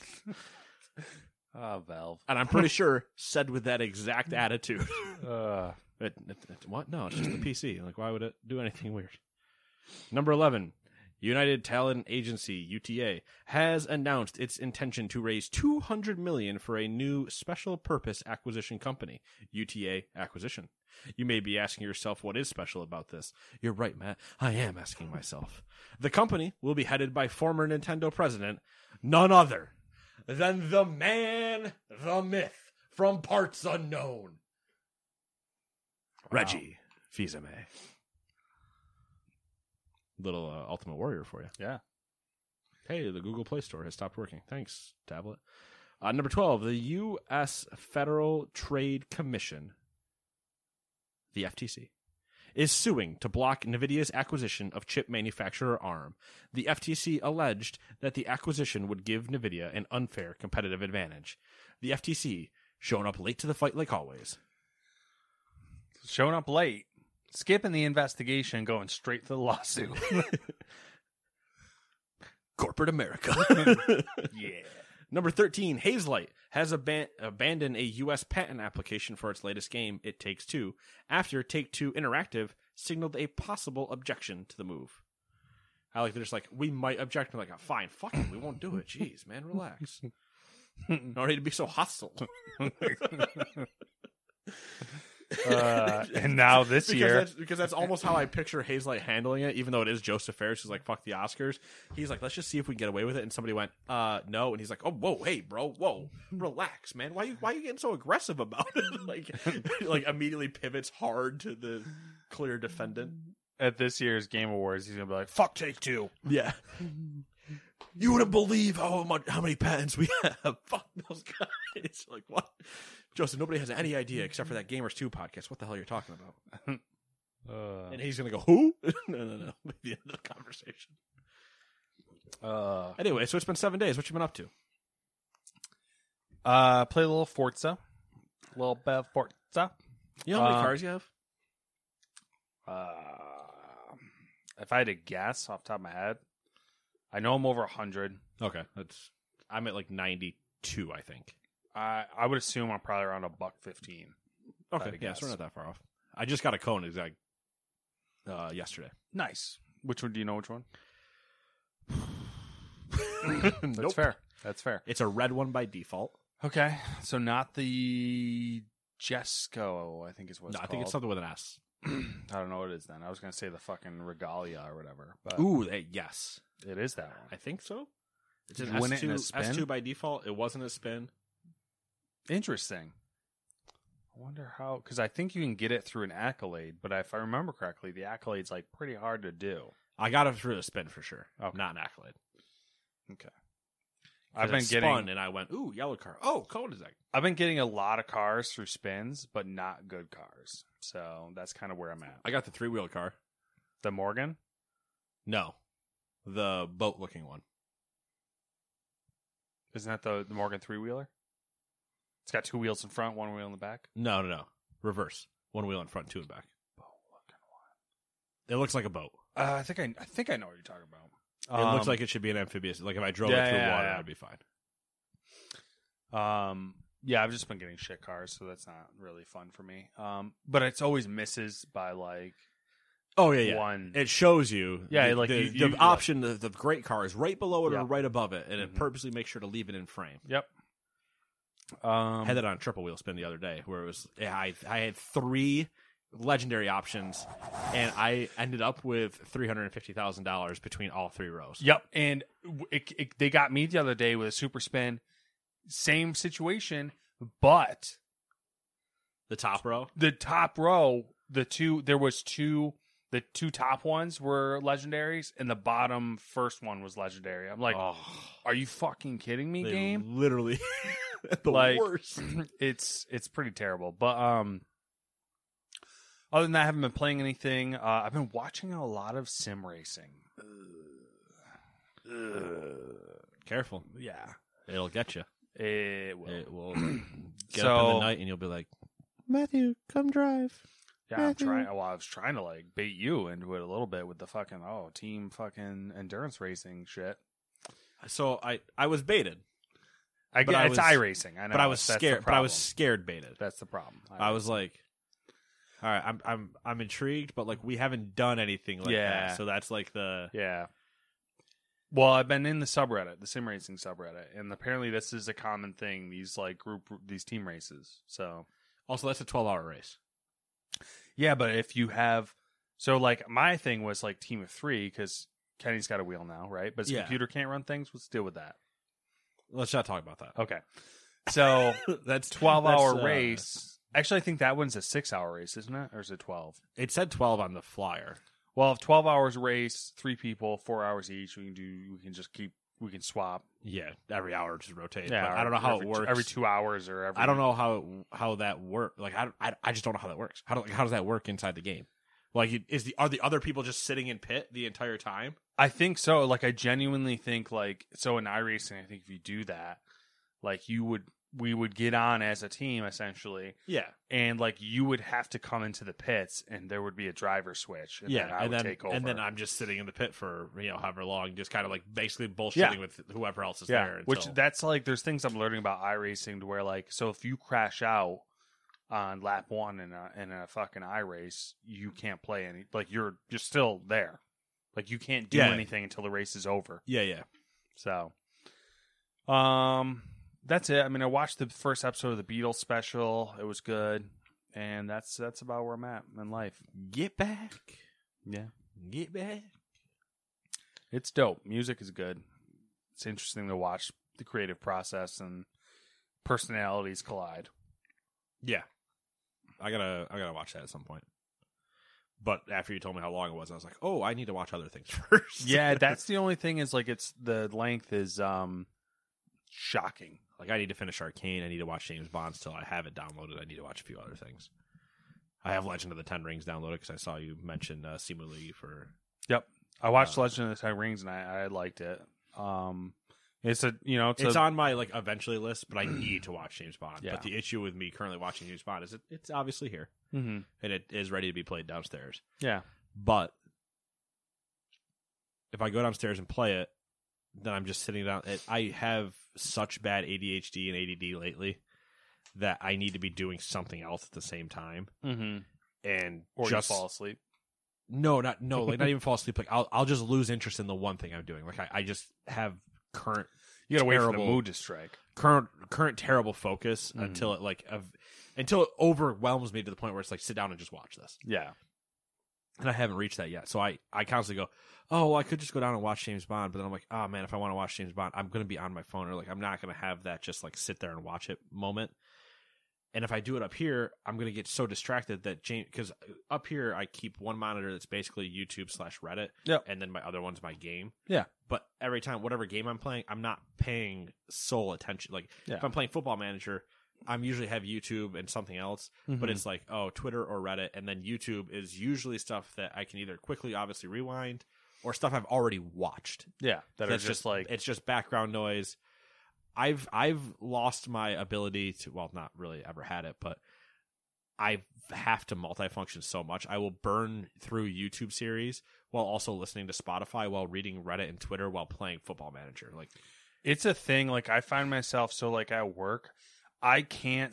Valve. And I'm pretty sure said with that exact attitude. What? No, it's just a PC. Like, why would it do anything weird? Number 11. United Talent Agency, UTA, has announced its intention to raise $200 million for a new special purpose acquisition company, UTA Acquisition. You may be asking yourself what is special about this. You're right, Matt. I am asking myself. The company will be headed by former Nintendo president, none other than the man, the myth, from parts unknown, Reggie Fils-Aimé. Little Ultimate Warrior for you. Yeah. Hey, the Google Play Store has stopped working. Thanks, tablet. Number 12, the U.S. Federal Trade Commission, the FTC, is suing to block NVIDIA's acquisition of chip manufacturer ARM. The FTC alleged that the acquisition would give NVIDIA an unfair competitive advantage. The FTC showing up late to the fight like always. Showing up late. Skipping the investigation, going straight to the lawsuit. Corporate America. Yeah. Number 13, Hazelight has abandoned a U.S. patent application for its latest game, It Takes Two, after Take-Two Interactive signaled a possible objection to the move. I like they're just like, we might object. I'm like, fine, fuck it, we won't do it. Jeez, man, relax. No need to be so hostile. And now this year, because that's almost how I picture Hazelight handling it, even though it is Joseph Fares who's like, fuck the Oscars. He's like, let's just see if we can get away with it. And somebody went, no. And he's like, oh, whoa, hey, bro, whoa, relax, man. Why you getting so aggressive about it? like immediately pivots hard to the clear defendant. at this year's Game Awards, he's gonna be like, "Fuck Take-Two." Yeah. You wouldn't believe how many patents we have. Fuck those guys. Like, what? Joseph, nobody has any idea except for that Gamers 2 podcast. What the hell you're talking about? And he's going to go, who? No. The end of the conversation. Anyway, so it's been 7 days. What you been up to? Play a little Forza. A little bit of Forza. You know how many cars you have? If I had to guess off the top of my head, I know I'm over 100. Okay. I'm at like 92, I think. I would assume I'm probably around $115. Okay, yeah, so we're not that far off. I just got a cone exact yesterday. Nice. Which one? Do you know which one? That's Nope. fair. That's fair. It's a red one by default. Okay, so not the Jesco, I think is what it's No, I called. think it's something with an S. I don't know what it is then. I was going to say the fucking Regalia or whatever. But Ooh, yes. it is that one. I think so. It's Did an you win it S2, in a spin? S2 by default. It wasn't a spin. Interesting. I wonder how, because I think you can get it through an Accolade, but if I remember correctly, the Accolade's like pretty hard to do. I got it through a spin for sure. Okay. Not an Accolade. Okay. I've been spun and I went, ooh, yellow car. Oh, cone is that? I've been getting a lot of cars through spins, but not good cars. So that's kind of where I'm at. I got the 3-wheel car. The Morgan? No. The boat-looking one. Isn't that the Morgan 3-wheeler? It's got 2 wheels in front, 1 wheel in the back. No. Reverse. 1 wheel in front, 2 in back. Boat-looking one. It looks like a boat. I think I know what you're talking about. It looks like it should be an amphibious. Like if I drove it through water, it'd be fine. Yeah, I've just been getting shit cars, so that's not really fun for me. But it's always misses by like. Oh yeah. One. It shows you. Yeah, the, like the, you- the option. The great car is right below it Yeah. or right above it, and it Mhm. purposely makes sure to leave it in frame. Yep. I had that on a triple wheel spin the other day, where it was. I had 3 legendary options, and I ended up with $350,000 between all 3 rows. Yep, and they got me the other day with a super spin. Same situation, but The top row. the top row, the two top ones were legendaries, and the bottom first one was legendary. I'm like, are you fucking kidding me, They game? literally the Like, worst. It's pretty terrible. But other than that, I haven't been playing anything. I've been watching a lot of sim racing. Careful. Yeah, It'll get you. it will. It will get up in the night, and you'll be like, Matthew, come drive. Yeah, I'm trying. Well, I was trying to like bait you into it a little bit with the fucking team fucking endurance racing shit. So I was baited, I But get I it's was- iRacing. I know, but I was that's the scared. But I was problem. scared baited. That's the problem. I was like, all right, I'm intrigued, but like we haven't done anything like Yeah. that. So that's like the yeah. Well, I've been in the subreddit, the sim racing subreddit, and apparently this is a common thing. These like these team races. So also that's a 12-hour race. yeah, but if you have, so like my thing was like team of 3 because Kenny's got a wheel now, right? But his Yeah. computer can't run things. Let's deal with that. Let's not talk about that. Okay. So That's 12-hour that's, race. Actually, I think that one's a 6-hour race, isn't it? Or is it 12? It said 12 on the flyer. Well, if 12 hours race, 3 people, 4 hours each, we can swap. Yeah, every hour just rotate. Yeah, But I don't know how every, it works. Every 2 hours or every. I don't know how that works. Like I just don't know how that works. How does that work inside the game? Like are the other people just sitting in pit the entire time? I think so. Like I genuinely think like so in iRacing, I think if you do that, like you would we would get on as a team essentially. Yeah. And like you would have to come into the pits and there would be a driver switch. And then I would take over. And then I'm just sitting in the pit for, however long, just kind of like basically bullshitting with whoever else is there. Which that's like, there's things I'm learning about iRacing to where like, so if you crash out on lap 1 in a fucking iRace, you can't play any, like you're still there. Like you can't do anything until the race is over. Yeah. So, that's it. I mean, I watched the first episode of the Beatles special. It was good, and that's about where I'm at in life. Get back. Yeah. Get back. It's dope. Music is good. It's interesting to watch the creative process and personalities collide. Yeah. I gotta watch that at some point. But after you told me how long it was, I was like, oh, I need to watch other things first. Yeah, that's the only thing is like the length is shocking. Like, I need to finish Arcane. I need to watch James Bond still. I have it downloaded. I need to watch a few other things. I have Legend of the Ten Rings downloaded because I saw you mention Simu Liu for... Yep. I watched Legend of the Ten Rings, and I liked it. It's on my, like, eventually list, but I need to watch James Bond. Yeah. But the issue with me currently watching James Bond is it's obviously here. Mm-hmm. And it is ready to be played downstairs. Yeah. But if I go downstairs and play it, then I'm just sitting down. I have such bad ADHD and ADD lately that I need to be doing something else at the same time. Mm-hmm. And or just fall asleep. Not even fall asleep. Like I'll just lose interest in the one thing I'm doing. Like I just have current. You gotta wait for the mood to strike. Current terrible focus until it overwhelms me to the point where it's like, sit down and just watch this. Yeah. And I haven't reached that yet. So I constantly go, oh, well, I could just go down and watch James Bond. But then I'm like, oh, man, if I want to watch James Bond, I'm going to be on my phone. Or like, I'm not going to have that just like sit there and watch it moment. And if I do it up here, I'm going to get so distracted that because up here I keep one monitor that's basically YouTube/Reddit. Yep. And then my other one's my game. Yeah. But every time, whatever game I'm playing, I'm not paying sole attention. Like if I'm playing Football Manager, I'm usually have YouTube and something else, but it's like, Twitter or Reddit. And then YouTube is usually stuff that I can either quickly, obviously rewind or stuff I've already watched. Yeah. That's just like, it's just background noise. I've lost my ability to, well, not really ever had it, but I have to multifunction so much. I will burn through YouTube series while also listening to Spotify, while reading Reddit and Twitter, while playing Football Manager. Like, it's a thing. Like I find myself so like at work, I can't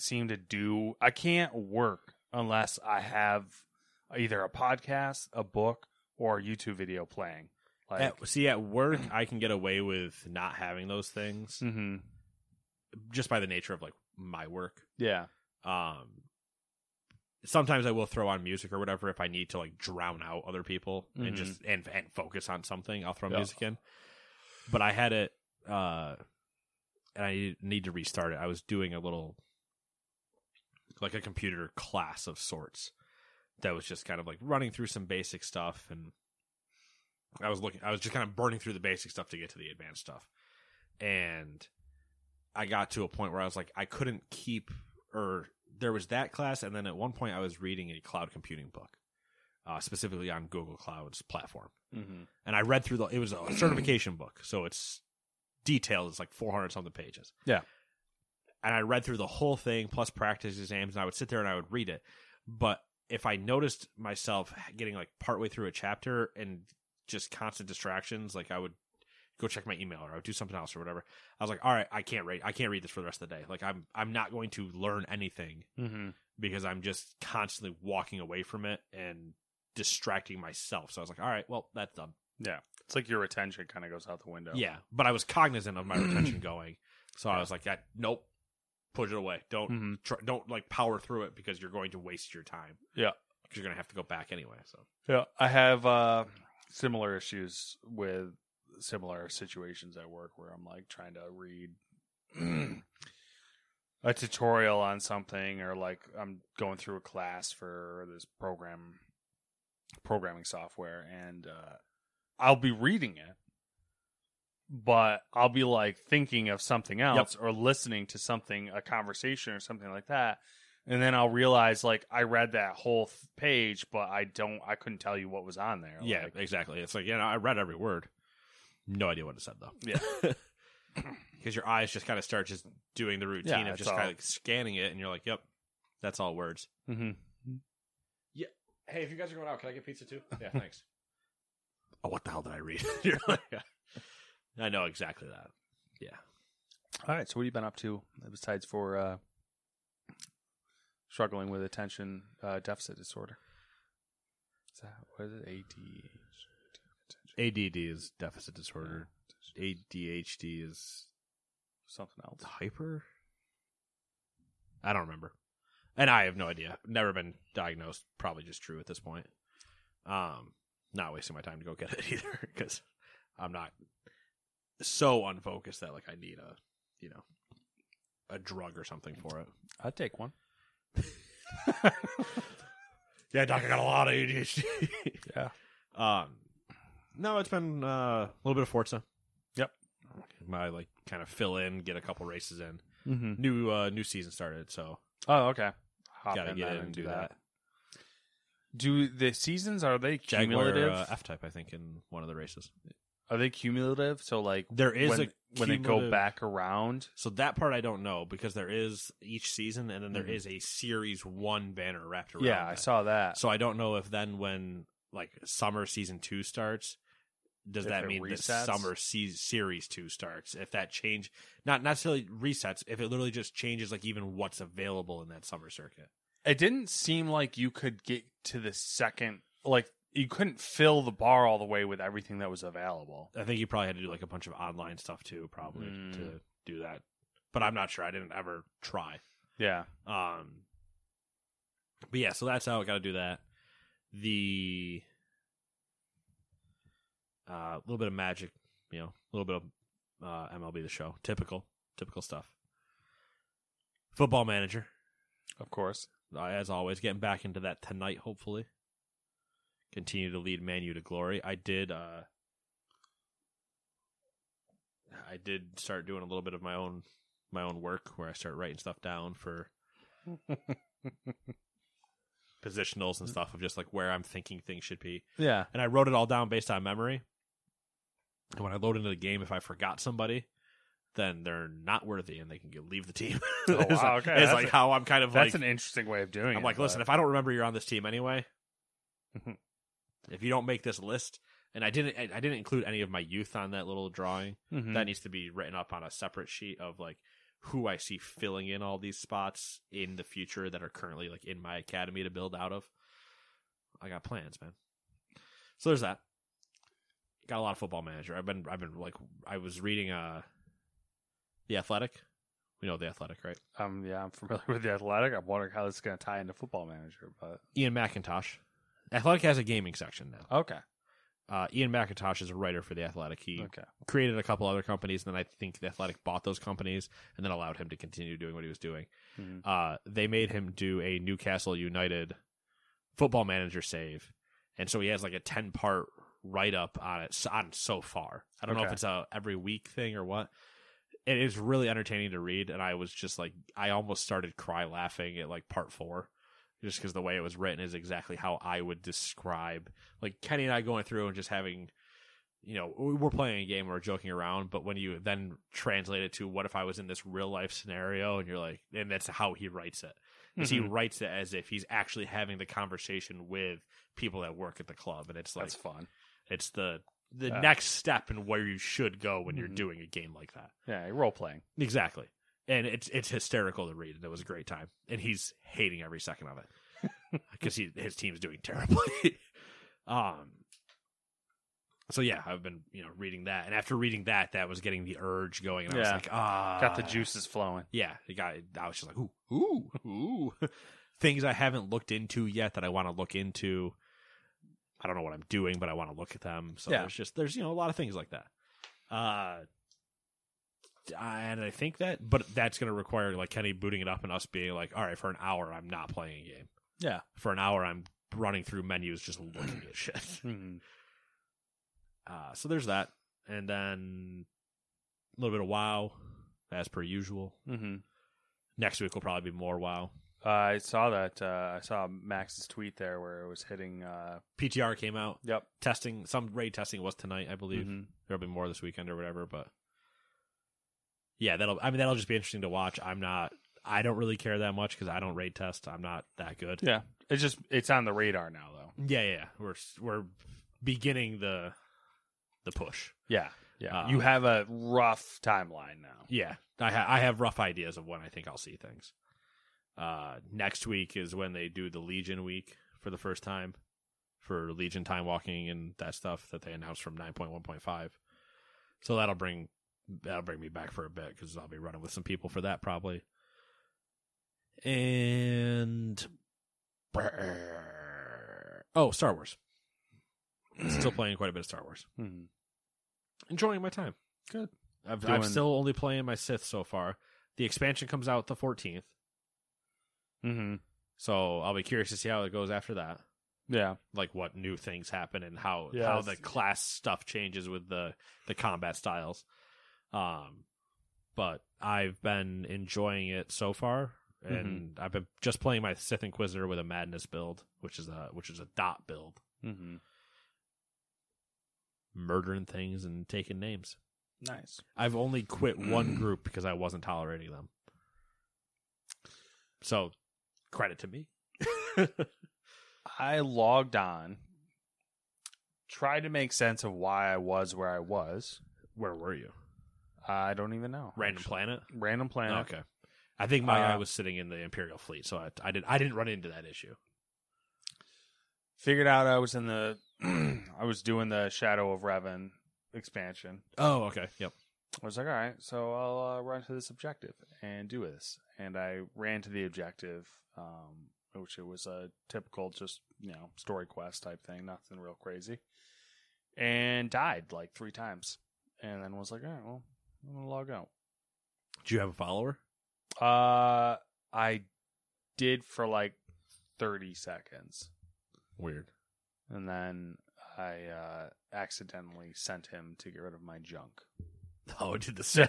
work unless I have either a podcast, a book, or a YouTube video playing. Like, at work, I can get away with not having those things just by the nature of like my work. Yeah. Sometimes I will throw on music or whatever if I need to like drown out other people and just and focus on something. I'll throw music in. But I had it. And I need to restart it. I was doing a little, like a computer class of sorts that was just kind of like running through some basic stuff. And I was just kind of burning through the basic stuff to get to the advanced stuff. And I got to a point where I was like, I couldn't keep, or there was that class. And then at one point I was reading a cloud computing book, specifically on Google Cloud's platform. Mm-hmm. And I read through it was a certification book. So it's detailed. It's like 400 something pages. Yeah. And I read through the whole thing plus practice exams, and I would sit there and I would read it. But if I noticed myself getting like partway through a chapter and just constant distractions, like I would go check my email or I would do something else or whatever, I was like, all right, I can't read this for the rest of the day. Like I'm not going to learn anything because I'm just constantly walking away from it and distracting myself. So I was like, all right, well, that's done. Yeah. It's like your retention kind of goes out the window. Yeah, but I was cognizant of my retention going, so I was like, nope, push it away. Don't like power through it because you're going to waste your time. Yeah, because you're going to have to go back anyway. So yeah, I have similar issues with similar situations at work where I'm like trying to read a tutorial on something, or like I'm going through a class for this programming software, and I'll be reading it, but I'll be like thinking of something else or listening to something, a conversation or something like that. And then I'll realize like I read that whole page, but I couldn't tell you what was on there. Yeah, like, exactly. It's like, I read every word. No idea what it said though. Yeah. because your eyes just kind of start just doing the routine of just kind of like scanning it, and you're like, yep, that's all words. Mm-hmm. Yeah. Hey, if you guys are going out, can I get pizza too? Yeah, thanks. Oh, what the hell did I read? You're like, I know exactly that. Yeah. All right. So what have you been up to besides for struggling with attention deficit disorder? Is that, what is it? ADD is deficit disorder. ADHD is something else. Hyper? I don't remember. And I have no idea. Never been diagnosed. Probably just true at this point. Not wasting my time to go get it either, because I'm not so unfocused that like I need a drug or something for it. I'd take one. Yeah, Doc, I got a lot of ADHD. Yeah. No, it's been a little bit of Forza. Yep. I like kind of fill in, get a couple races in. Mm-hmm. New season started, so okay. Gotta get in and do that. Do the seasons, are they Jaguar cumulative? F-Type, I think, in one of the races. Are they cumulative? So like there is when they go back around. So that part I don't know, because there is each season, and then there is a Series 1 banner wrapped around. Yeah, I saw that. So I don't know if then when like summer season 2 starts, does that mean that summer series 2 starts? If that change, not necessarily resets, if it literally just changes like even what's available in that summer circuit. It didn't seem like you could get to the second, like you couldn't fill the bar all the way with everything that was available. I think you probably had to do like a bunch of online stuff too, probably to do that. But I'm not sure. I didn't ever try. Yeah. But yeah, so that's how I got to do that. The little bit of Magic, a little bit of MLB The Show, typical stuff. Football Manager, of course, as always, getting back into that tonight. Hopefully, continue to lead Man U to glory. I did start doing a little bit of my own work where I start writing stuff down for positionals and stuff of just like where I'm thinking things should be. Yeah. And I wrote it all down based on memory. And when I load into the game, if I forgot somebody, then they're not worthy and they can leave the team. Oh, wow, okay. It's like how I'm kind of that's an interesting way of doing it. I'm like, listen, if I don't remember you're on this team anyway, if you don't make this list, and I didn't include any of my youth on that little drawing, that needs to be written up on a separate sheet of like who I see filling in all these spots in the future that are currently like in my academy to build out of. I got plans, man. So there's that. Got a lot of Football Manager. I've been like, I was reading The Athletic. We know The Athletic, right? Yeah, I'm familiar with The Athletic. I'm wondering how this is going to tie into Football Manager, but Ian McIntosh. Athletic has a gaming section now. Okay. Ian McIntosh is a writer for The Athletic. He created a couple other companies, and then I think The Athletic bought those companies and then allowed him to continue doing what he was doing. They made him do a Newcastle United Football Manager save, and so he has like a 10-part write-up on it so far. I don't know if it's a every week thing or what. It is really entertaining to read, and I was just like, I almost started cry laughing at like part 4. Just because the way it was written is exactly how I would describe, like Kenny and I going through and just having, we're playing a game, we're joking around, but when you then translate it to what if I was in this real life scenario, and you're like, and that's how he writes it. Is he writes it as if he's actually having the conversation with people that work at the club, and it's like, that's fun. It's the next step in where you should go when you're doing a game like that. Yeah, role playing. Exactly. And it's hysterical to read, and it was a great time. And he's hating every second of it because his team's doing terribly. So yeah, I've been reading that, and after reading that was getting the urge going. And I was like, got the juices flowing. Yeah, I was just like, ooh, things I haven't looked into yet that I want to look into. I don't know what I'm doing, but I want to look at them. So there's a lot of things like that. And I think but that's going to require like Kenny booting it up and us being like, all right, for an hour, I'm not playing a game. Yeah. For an hour, I'm running through menus, just looking at shit. So there's that. And then a little bit of WoW, as per usual. Next week will probably be more WoW. I saw that. I saw Max's tweet there where it was hitting. PTR came out. Yep. Testing. Some raid testing was tonight, I believe. There'll be more this weekend or whatever, but Yeah, that'll just be interesting to watch. I don't really care that much because I don't raid test. I'm not that good. Yeah, it's on the radar now though. Yeah. We're beginning the push. Yeah. You have a rough timeline now. Yeah, I have rough ideas of when I think I'll see things. Next week is when they do the Legion week for the first time for Legion time walking and that stuff that they announced from 9.1.5. So that'll bring me back for a bit because I'll be running with some people for that probably. And Star Wars. Still playing quite a bit of Star Wars. Mm-hmm. Enjoying my time. Good. I'm still only playing my Sith so far. The expansion comes out the 14th. Mm-hmm. So I'll be curious to see how it goes after that. Yeah. Like what new things happen and how the class stuff changes with the combat styles. But I've been enjoying it so far. And I've been just playing my Sith Inquisitor with a Madness build, which is a dot build. Mm-hmm. Murdering things and taking names. Nice. I've only quit one group because I wasn't tolerating them. So, credit to me. I logged on, tried to make sense of why I was where I was. Where were you? I don't even know. Random planet? Random planet. Okay. I think my guy was sitting in the Imperial fleet, so I didn't run into that issue. Figured out I was in the I was doing the Shadow of Revan expansion. Oh, okay. Yep. I was like, all right, so I'll run to this objective and do this. And I ran to the objective, which it was a typical just, story quest type thing, nothing real crazy. And died like 3 times. And then was like, all right, well, I'm going to log out. Did you have a follower? I did for like 30 seconds. Weird. And then I accidentally sent him to get rid of my junk. Oh, did the set.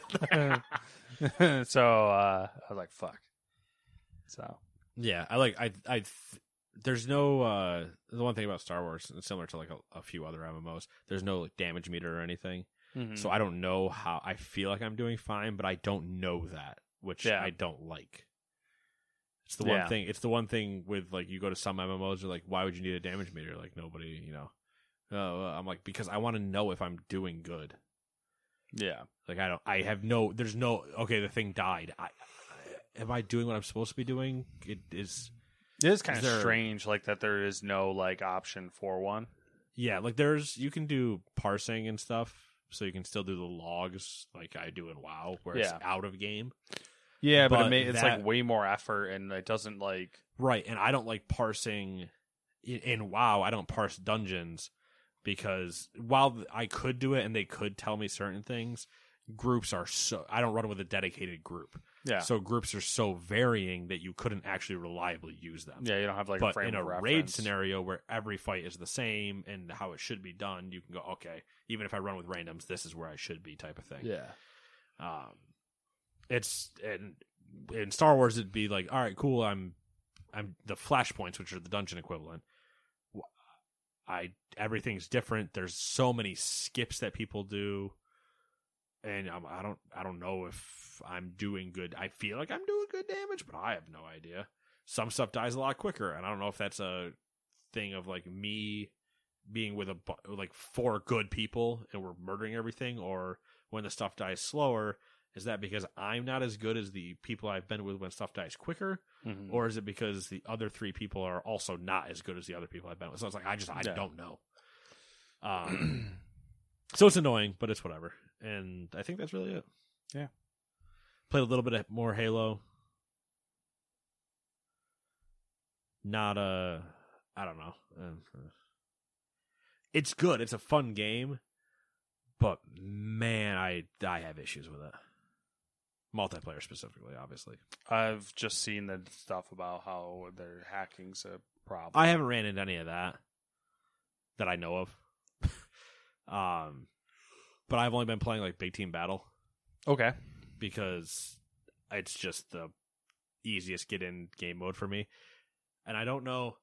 So I was like, fuck. So yeah, there's no the one thing about Star Wars, and similar to like a few other MMOs, there's no like damage meter or anything. Mm-hmm. So I don't know how. I feel like I'm doing fine, but I don't know that, which I don't like. It's the one thing. It's the one thing with like you go to some MMOs, you're like, why would you need a damage meter? Like nobody, I'm like, because I want to know if I'm doing good. Yeah. Like okay, the thing died. Am I doing what I'm supposed to be doing? It is kind of strange, like that there is no like option for one. Yeah, like you can do parsing and stuff, so you can still do the logs like I do in WoW, where it's out of game. Yeah, but it's like way more effort, and it doesn't like right. And I don't like parsing in WoW. I don't parse dungeons because while I could do it and they could tell me certain things, groups are I don't run with a dedicated group. Yeah. So groups are so varying that you couldn't actually reliably use them. Yeah, you don't have like a frame of reference. But in a raid scenario where every fight is the same and how it should be done, you can go, okay, even if I run with randoms, this is where I should be type of thing. Yeah. It's in Star Wars it'd be like, all right, cool, I'm the flashpoints, which are the dungeon equivalent. Everything's different. There's so many skips that people do. And I don't know if I'm doing good. I feel like I'm doing good damage, but I have no idea. Some stuff dies a lot quicker, and I don't know if that's a thing of like me being with like 4 good people and we're murdering everything, or when the stuff dies slower. Is that because I'm not as good as the people I've been with when stuff dies quicker, or is it because the other 3 people are also not as good as the other people I've been with? So it's like I don't know. So it's annoying, but it's whatever. And I think that's really it. Yeah. Played a little bit more Halo. Not I don't know. It's good. It's a fun game. But man, I have issues with it. Multiplayer specifically, obviously. I've just seen the stuff about how their hacking's a problem. I haven't ran into any of that I know of. But I've only been playing like Big Team Battle. Okay. Because it's just the easiest get in game mode for me. And I don't know.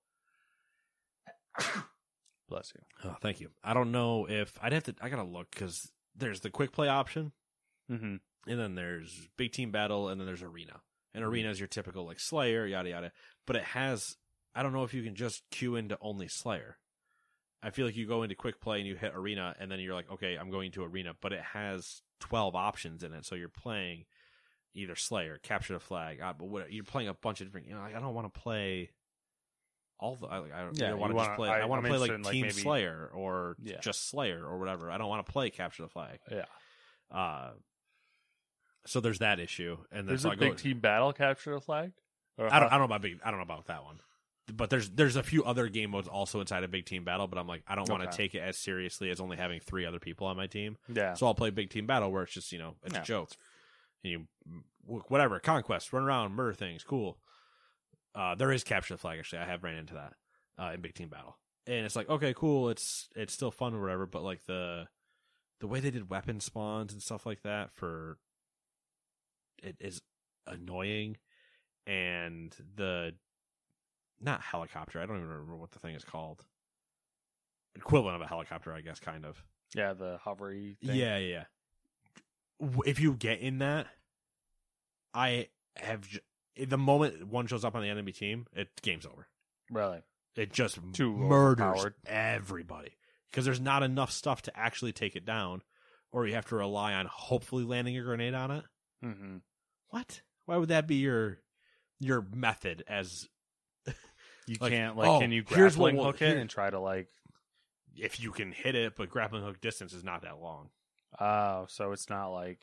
Bless you. Oh, thank you. I don't know if I gotta look because there's the quick play option. Mm-hmm. And then there's big team battle, and then there's arena. And arena is your typical like Slayer, yada yada. But it has, I don't know if you can just queue into only Slayer. I feel like you go into quick play and you hit arena, and then you're like, okay, I'm going to arena. But it has 12 options in it, so you're playing either Slayer, capture the flag, but what, you're playing a bunch of different. I don't want to play all the. I want to just play. I want to play like Team maybe, Slayer or just Slayer or whatever. I don't want to play capture the flag. Yeah. So there's that issue, and there's a big team battle capture the flag. I don't know about that one, but there's a few other game modes also inside of big team battle. But I'm like, I don't want to take it as seriously as only having 3 other people on my team. Yeah. So I'll play big team battle where it's just it's a joke. And you whatever conquest, run around, murder things, cool. There is capture the flag. Actually, I have ran into that in big team battle, and it's like, okay, cool. It's still fun or whatever. But like the way they did weapon spawns and stuff like that for it is annoying, and not helicopter. I don't even remember what the thing is called. Equivalent of a helicopter, I guess, kind of. Yeah, the hovery thing. Yeah. If you get in that, I have the moment one shows up on the enemy team, game's over. Really? It just murders everybody because there's not enough stuff to actually take it down, or you have to rely on hopefully landing a grenade on it. Mm-hmm. What? Why would that be your method? As you can't can you grappling hook it and try to if you can hit it, but grappling hook distance is not that long. Oh, so it's not like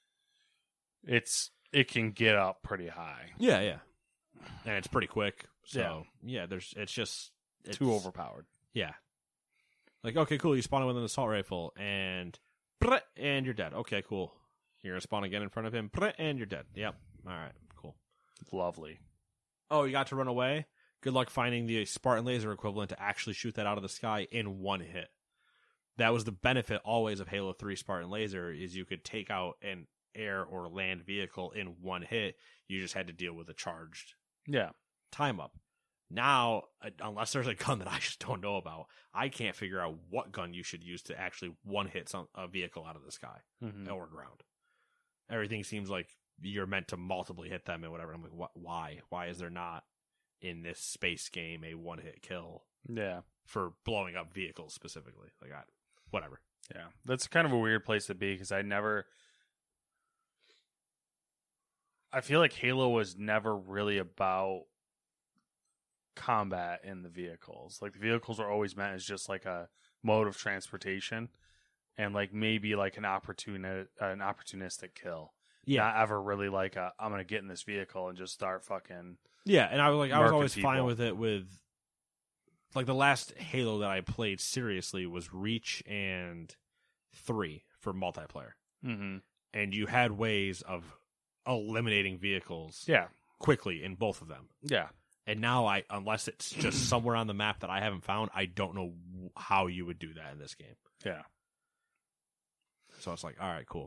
it can get up pretty high. Yeah, and it's pretty quick. So it's too overpowered. Yeah, like okay, cool. You spawn with an assault rifle, and you're dead. Okay, cool. You're gonna spawn again in front of him, and you're dead. Yep. All right, cool. Lovely. Oh, you got to run away. Good luck finding the Spartan laser equivalent to actually shoot that out of the sky in one hit. That was the benefit always of Halo 3 Spartan Laser, is you could take out an air or land vehicle in one hit. You just had to deal with a charged time up. Now, unless there's a gun that I just don't know about, I can't figure out what gun you should use to actually one-hit a vehicle out of the sky or ground. Everything seems like you're meant to multiply hit them and whatever. I'm like, why? Why is there not, in this space game, a one-hit kill for blowing up vehicles specifically? Whatever. Yeah, that's kind of a weird place to be because I feel like Halo was never really about combat in the vehicles. Like the vehicles are always meant as just like a mode of transportation and like maybe like an opportunistic kill. Yeah, not ever really like I'm gonna get in this vehicle and just start fucking. Yeah, and I was always fine with it with. Like, the last Halo that I played seriously was Reach and 3 for multiplayer. Mm-hmm. And you had ways of eliminating vehicles quickly in both of them. Yeah. And now, unless it's just somewhere on the map that I haven't found, I don't know how you would do that in this game. Yeah. So it's like, all right, cool.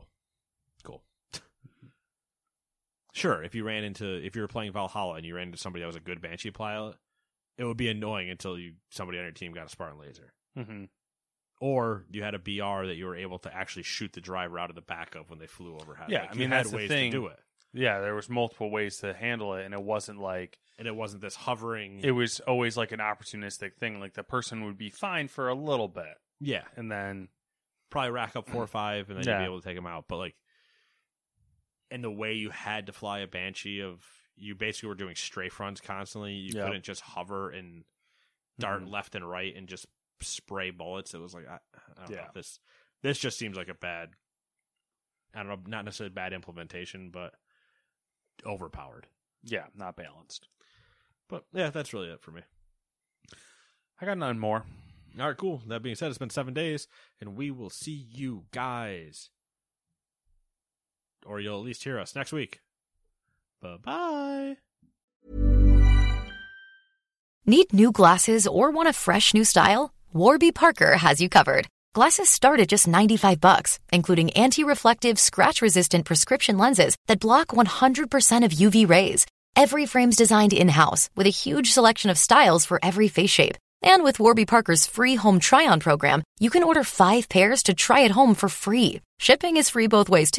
Sure, if you were playing Valhalla and you ran into somebody that was a good Banshee pilot, it would be annoying until somebody on your team got a Spartan laser. Mm-hmm. Or you had a BR that you were able to actually shoot the driver out of the back of when they flew overhead. Yeah, you had ways to do it. Yeah, there was multiple ways to handle it, and it wasn't this hovering. It was always like an opportunistic thing. Like the person would be fine for a little bit. Yeah. And then probably rack up 4 or 5, and then you'd be able to take them out. But and the way you had to fly a Banshee you basically were doing strafe runs constantly. You couldn't just hover and dart left and right and just spray bullets. It was like, I don't know. This just seems like a bad, I don't know, not necessarily bad implementation, but overpowered. Yeah, not balanced. But yeah, that's really it for me. I got none more. All right, cool. That being said, it's been 7 days, and we will see you guys. Or you'll at least hear us next week. Bye-bye. Need new glasses or want a fresh new style? Warby Parker has you covered. Glasses start at just $95, including anti-reflective, scratch-resistant prescription lenses that block 100% of UV rays. Every frame's designed in-house with a huge selection of styles for every face shape. And with Warby Parker's free home try-on program, you can order 5 pairs to try at home for free. Shipping is free both ways, too.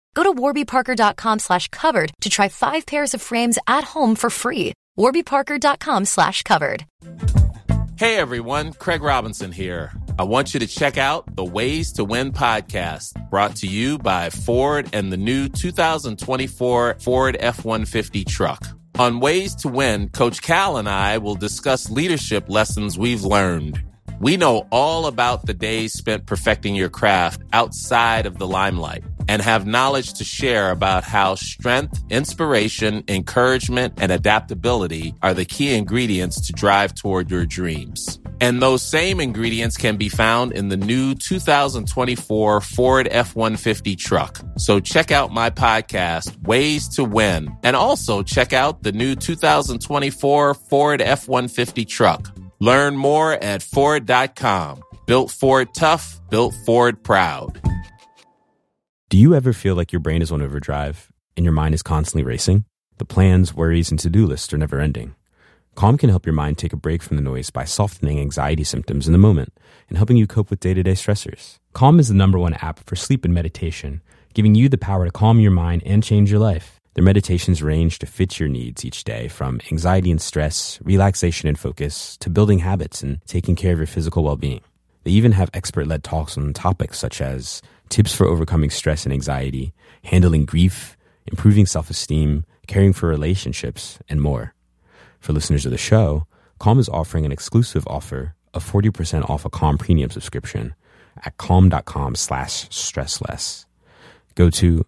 Go to warbyparker.com/covered to try 5 pairs of frames at home for free. warbyparker.com/covered. Hey everyone, Craig Robinson here. I want you to check out the Ways to Win podcast, brought to you by Ford and the new 2024 Ford F-150 truck. On Ways to Win, Coach Cal and I will discuss leadership lessons we've learned. We know all about the days spent perfecting your craft outside of the limelight and have knowledge to share about how strength, inspiration, encouragement, and adaptability are the key ingredients to drive toward your dreams. And those same ingredients can be found in the new 2024 Ford F-150 truck. So check out my podcast, Ways to Win, and also check out the new 2024 Ford F-150 truck. Learn more at Ford.com. Built Ford tough, built Ford proud. Do you ever feel like your brain is on overdrive and your mind is constantly racing? The plans, worries, and to-do lists are never ending. Calm can help your mind take a break from the noise by softening anxiety symptoms in the moment and helping you cope with day-to-day stressors. Calm is the #1 app for sleep and meditation, giving you the power to calm your mind and change your life. Their meditations range to fit your needs each day, from anxiety and stress, relaxation and focus, to building habits and taking care of your physical well-being. They even have expert-led talks on topics such as tips for overcoming stress and anxiety, handling grief, improving self-esteem, caring for relationships, and more. For listeners of the show, Calm is offering an exclusive offer of 40% off a Calm premium subscription at calm.com/stressless. Go to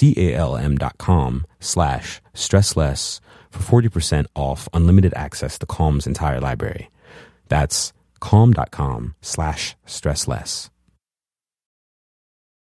calm.com/stressless for 40% off unlimited access to Calm's entire library. That's calm.com/stressless.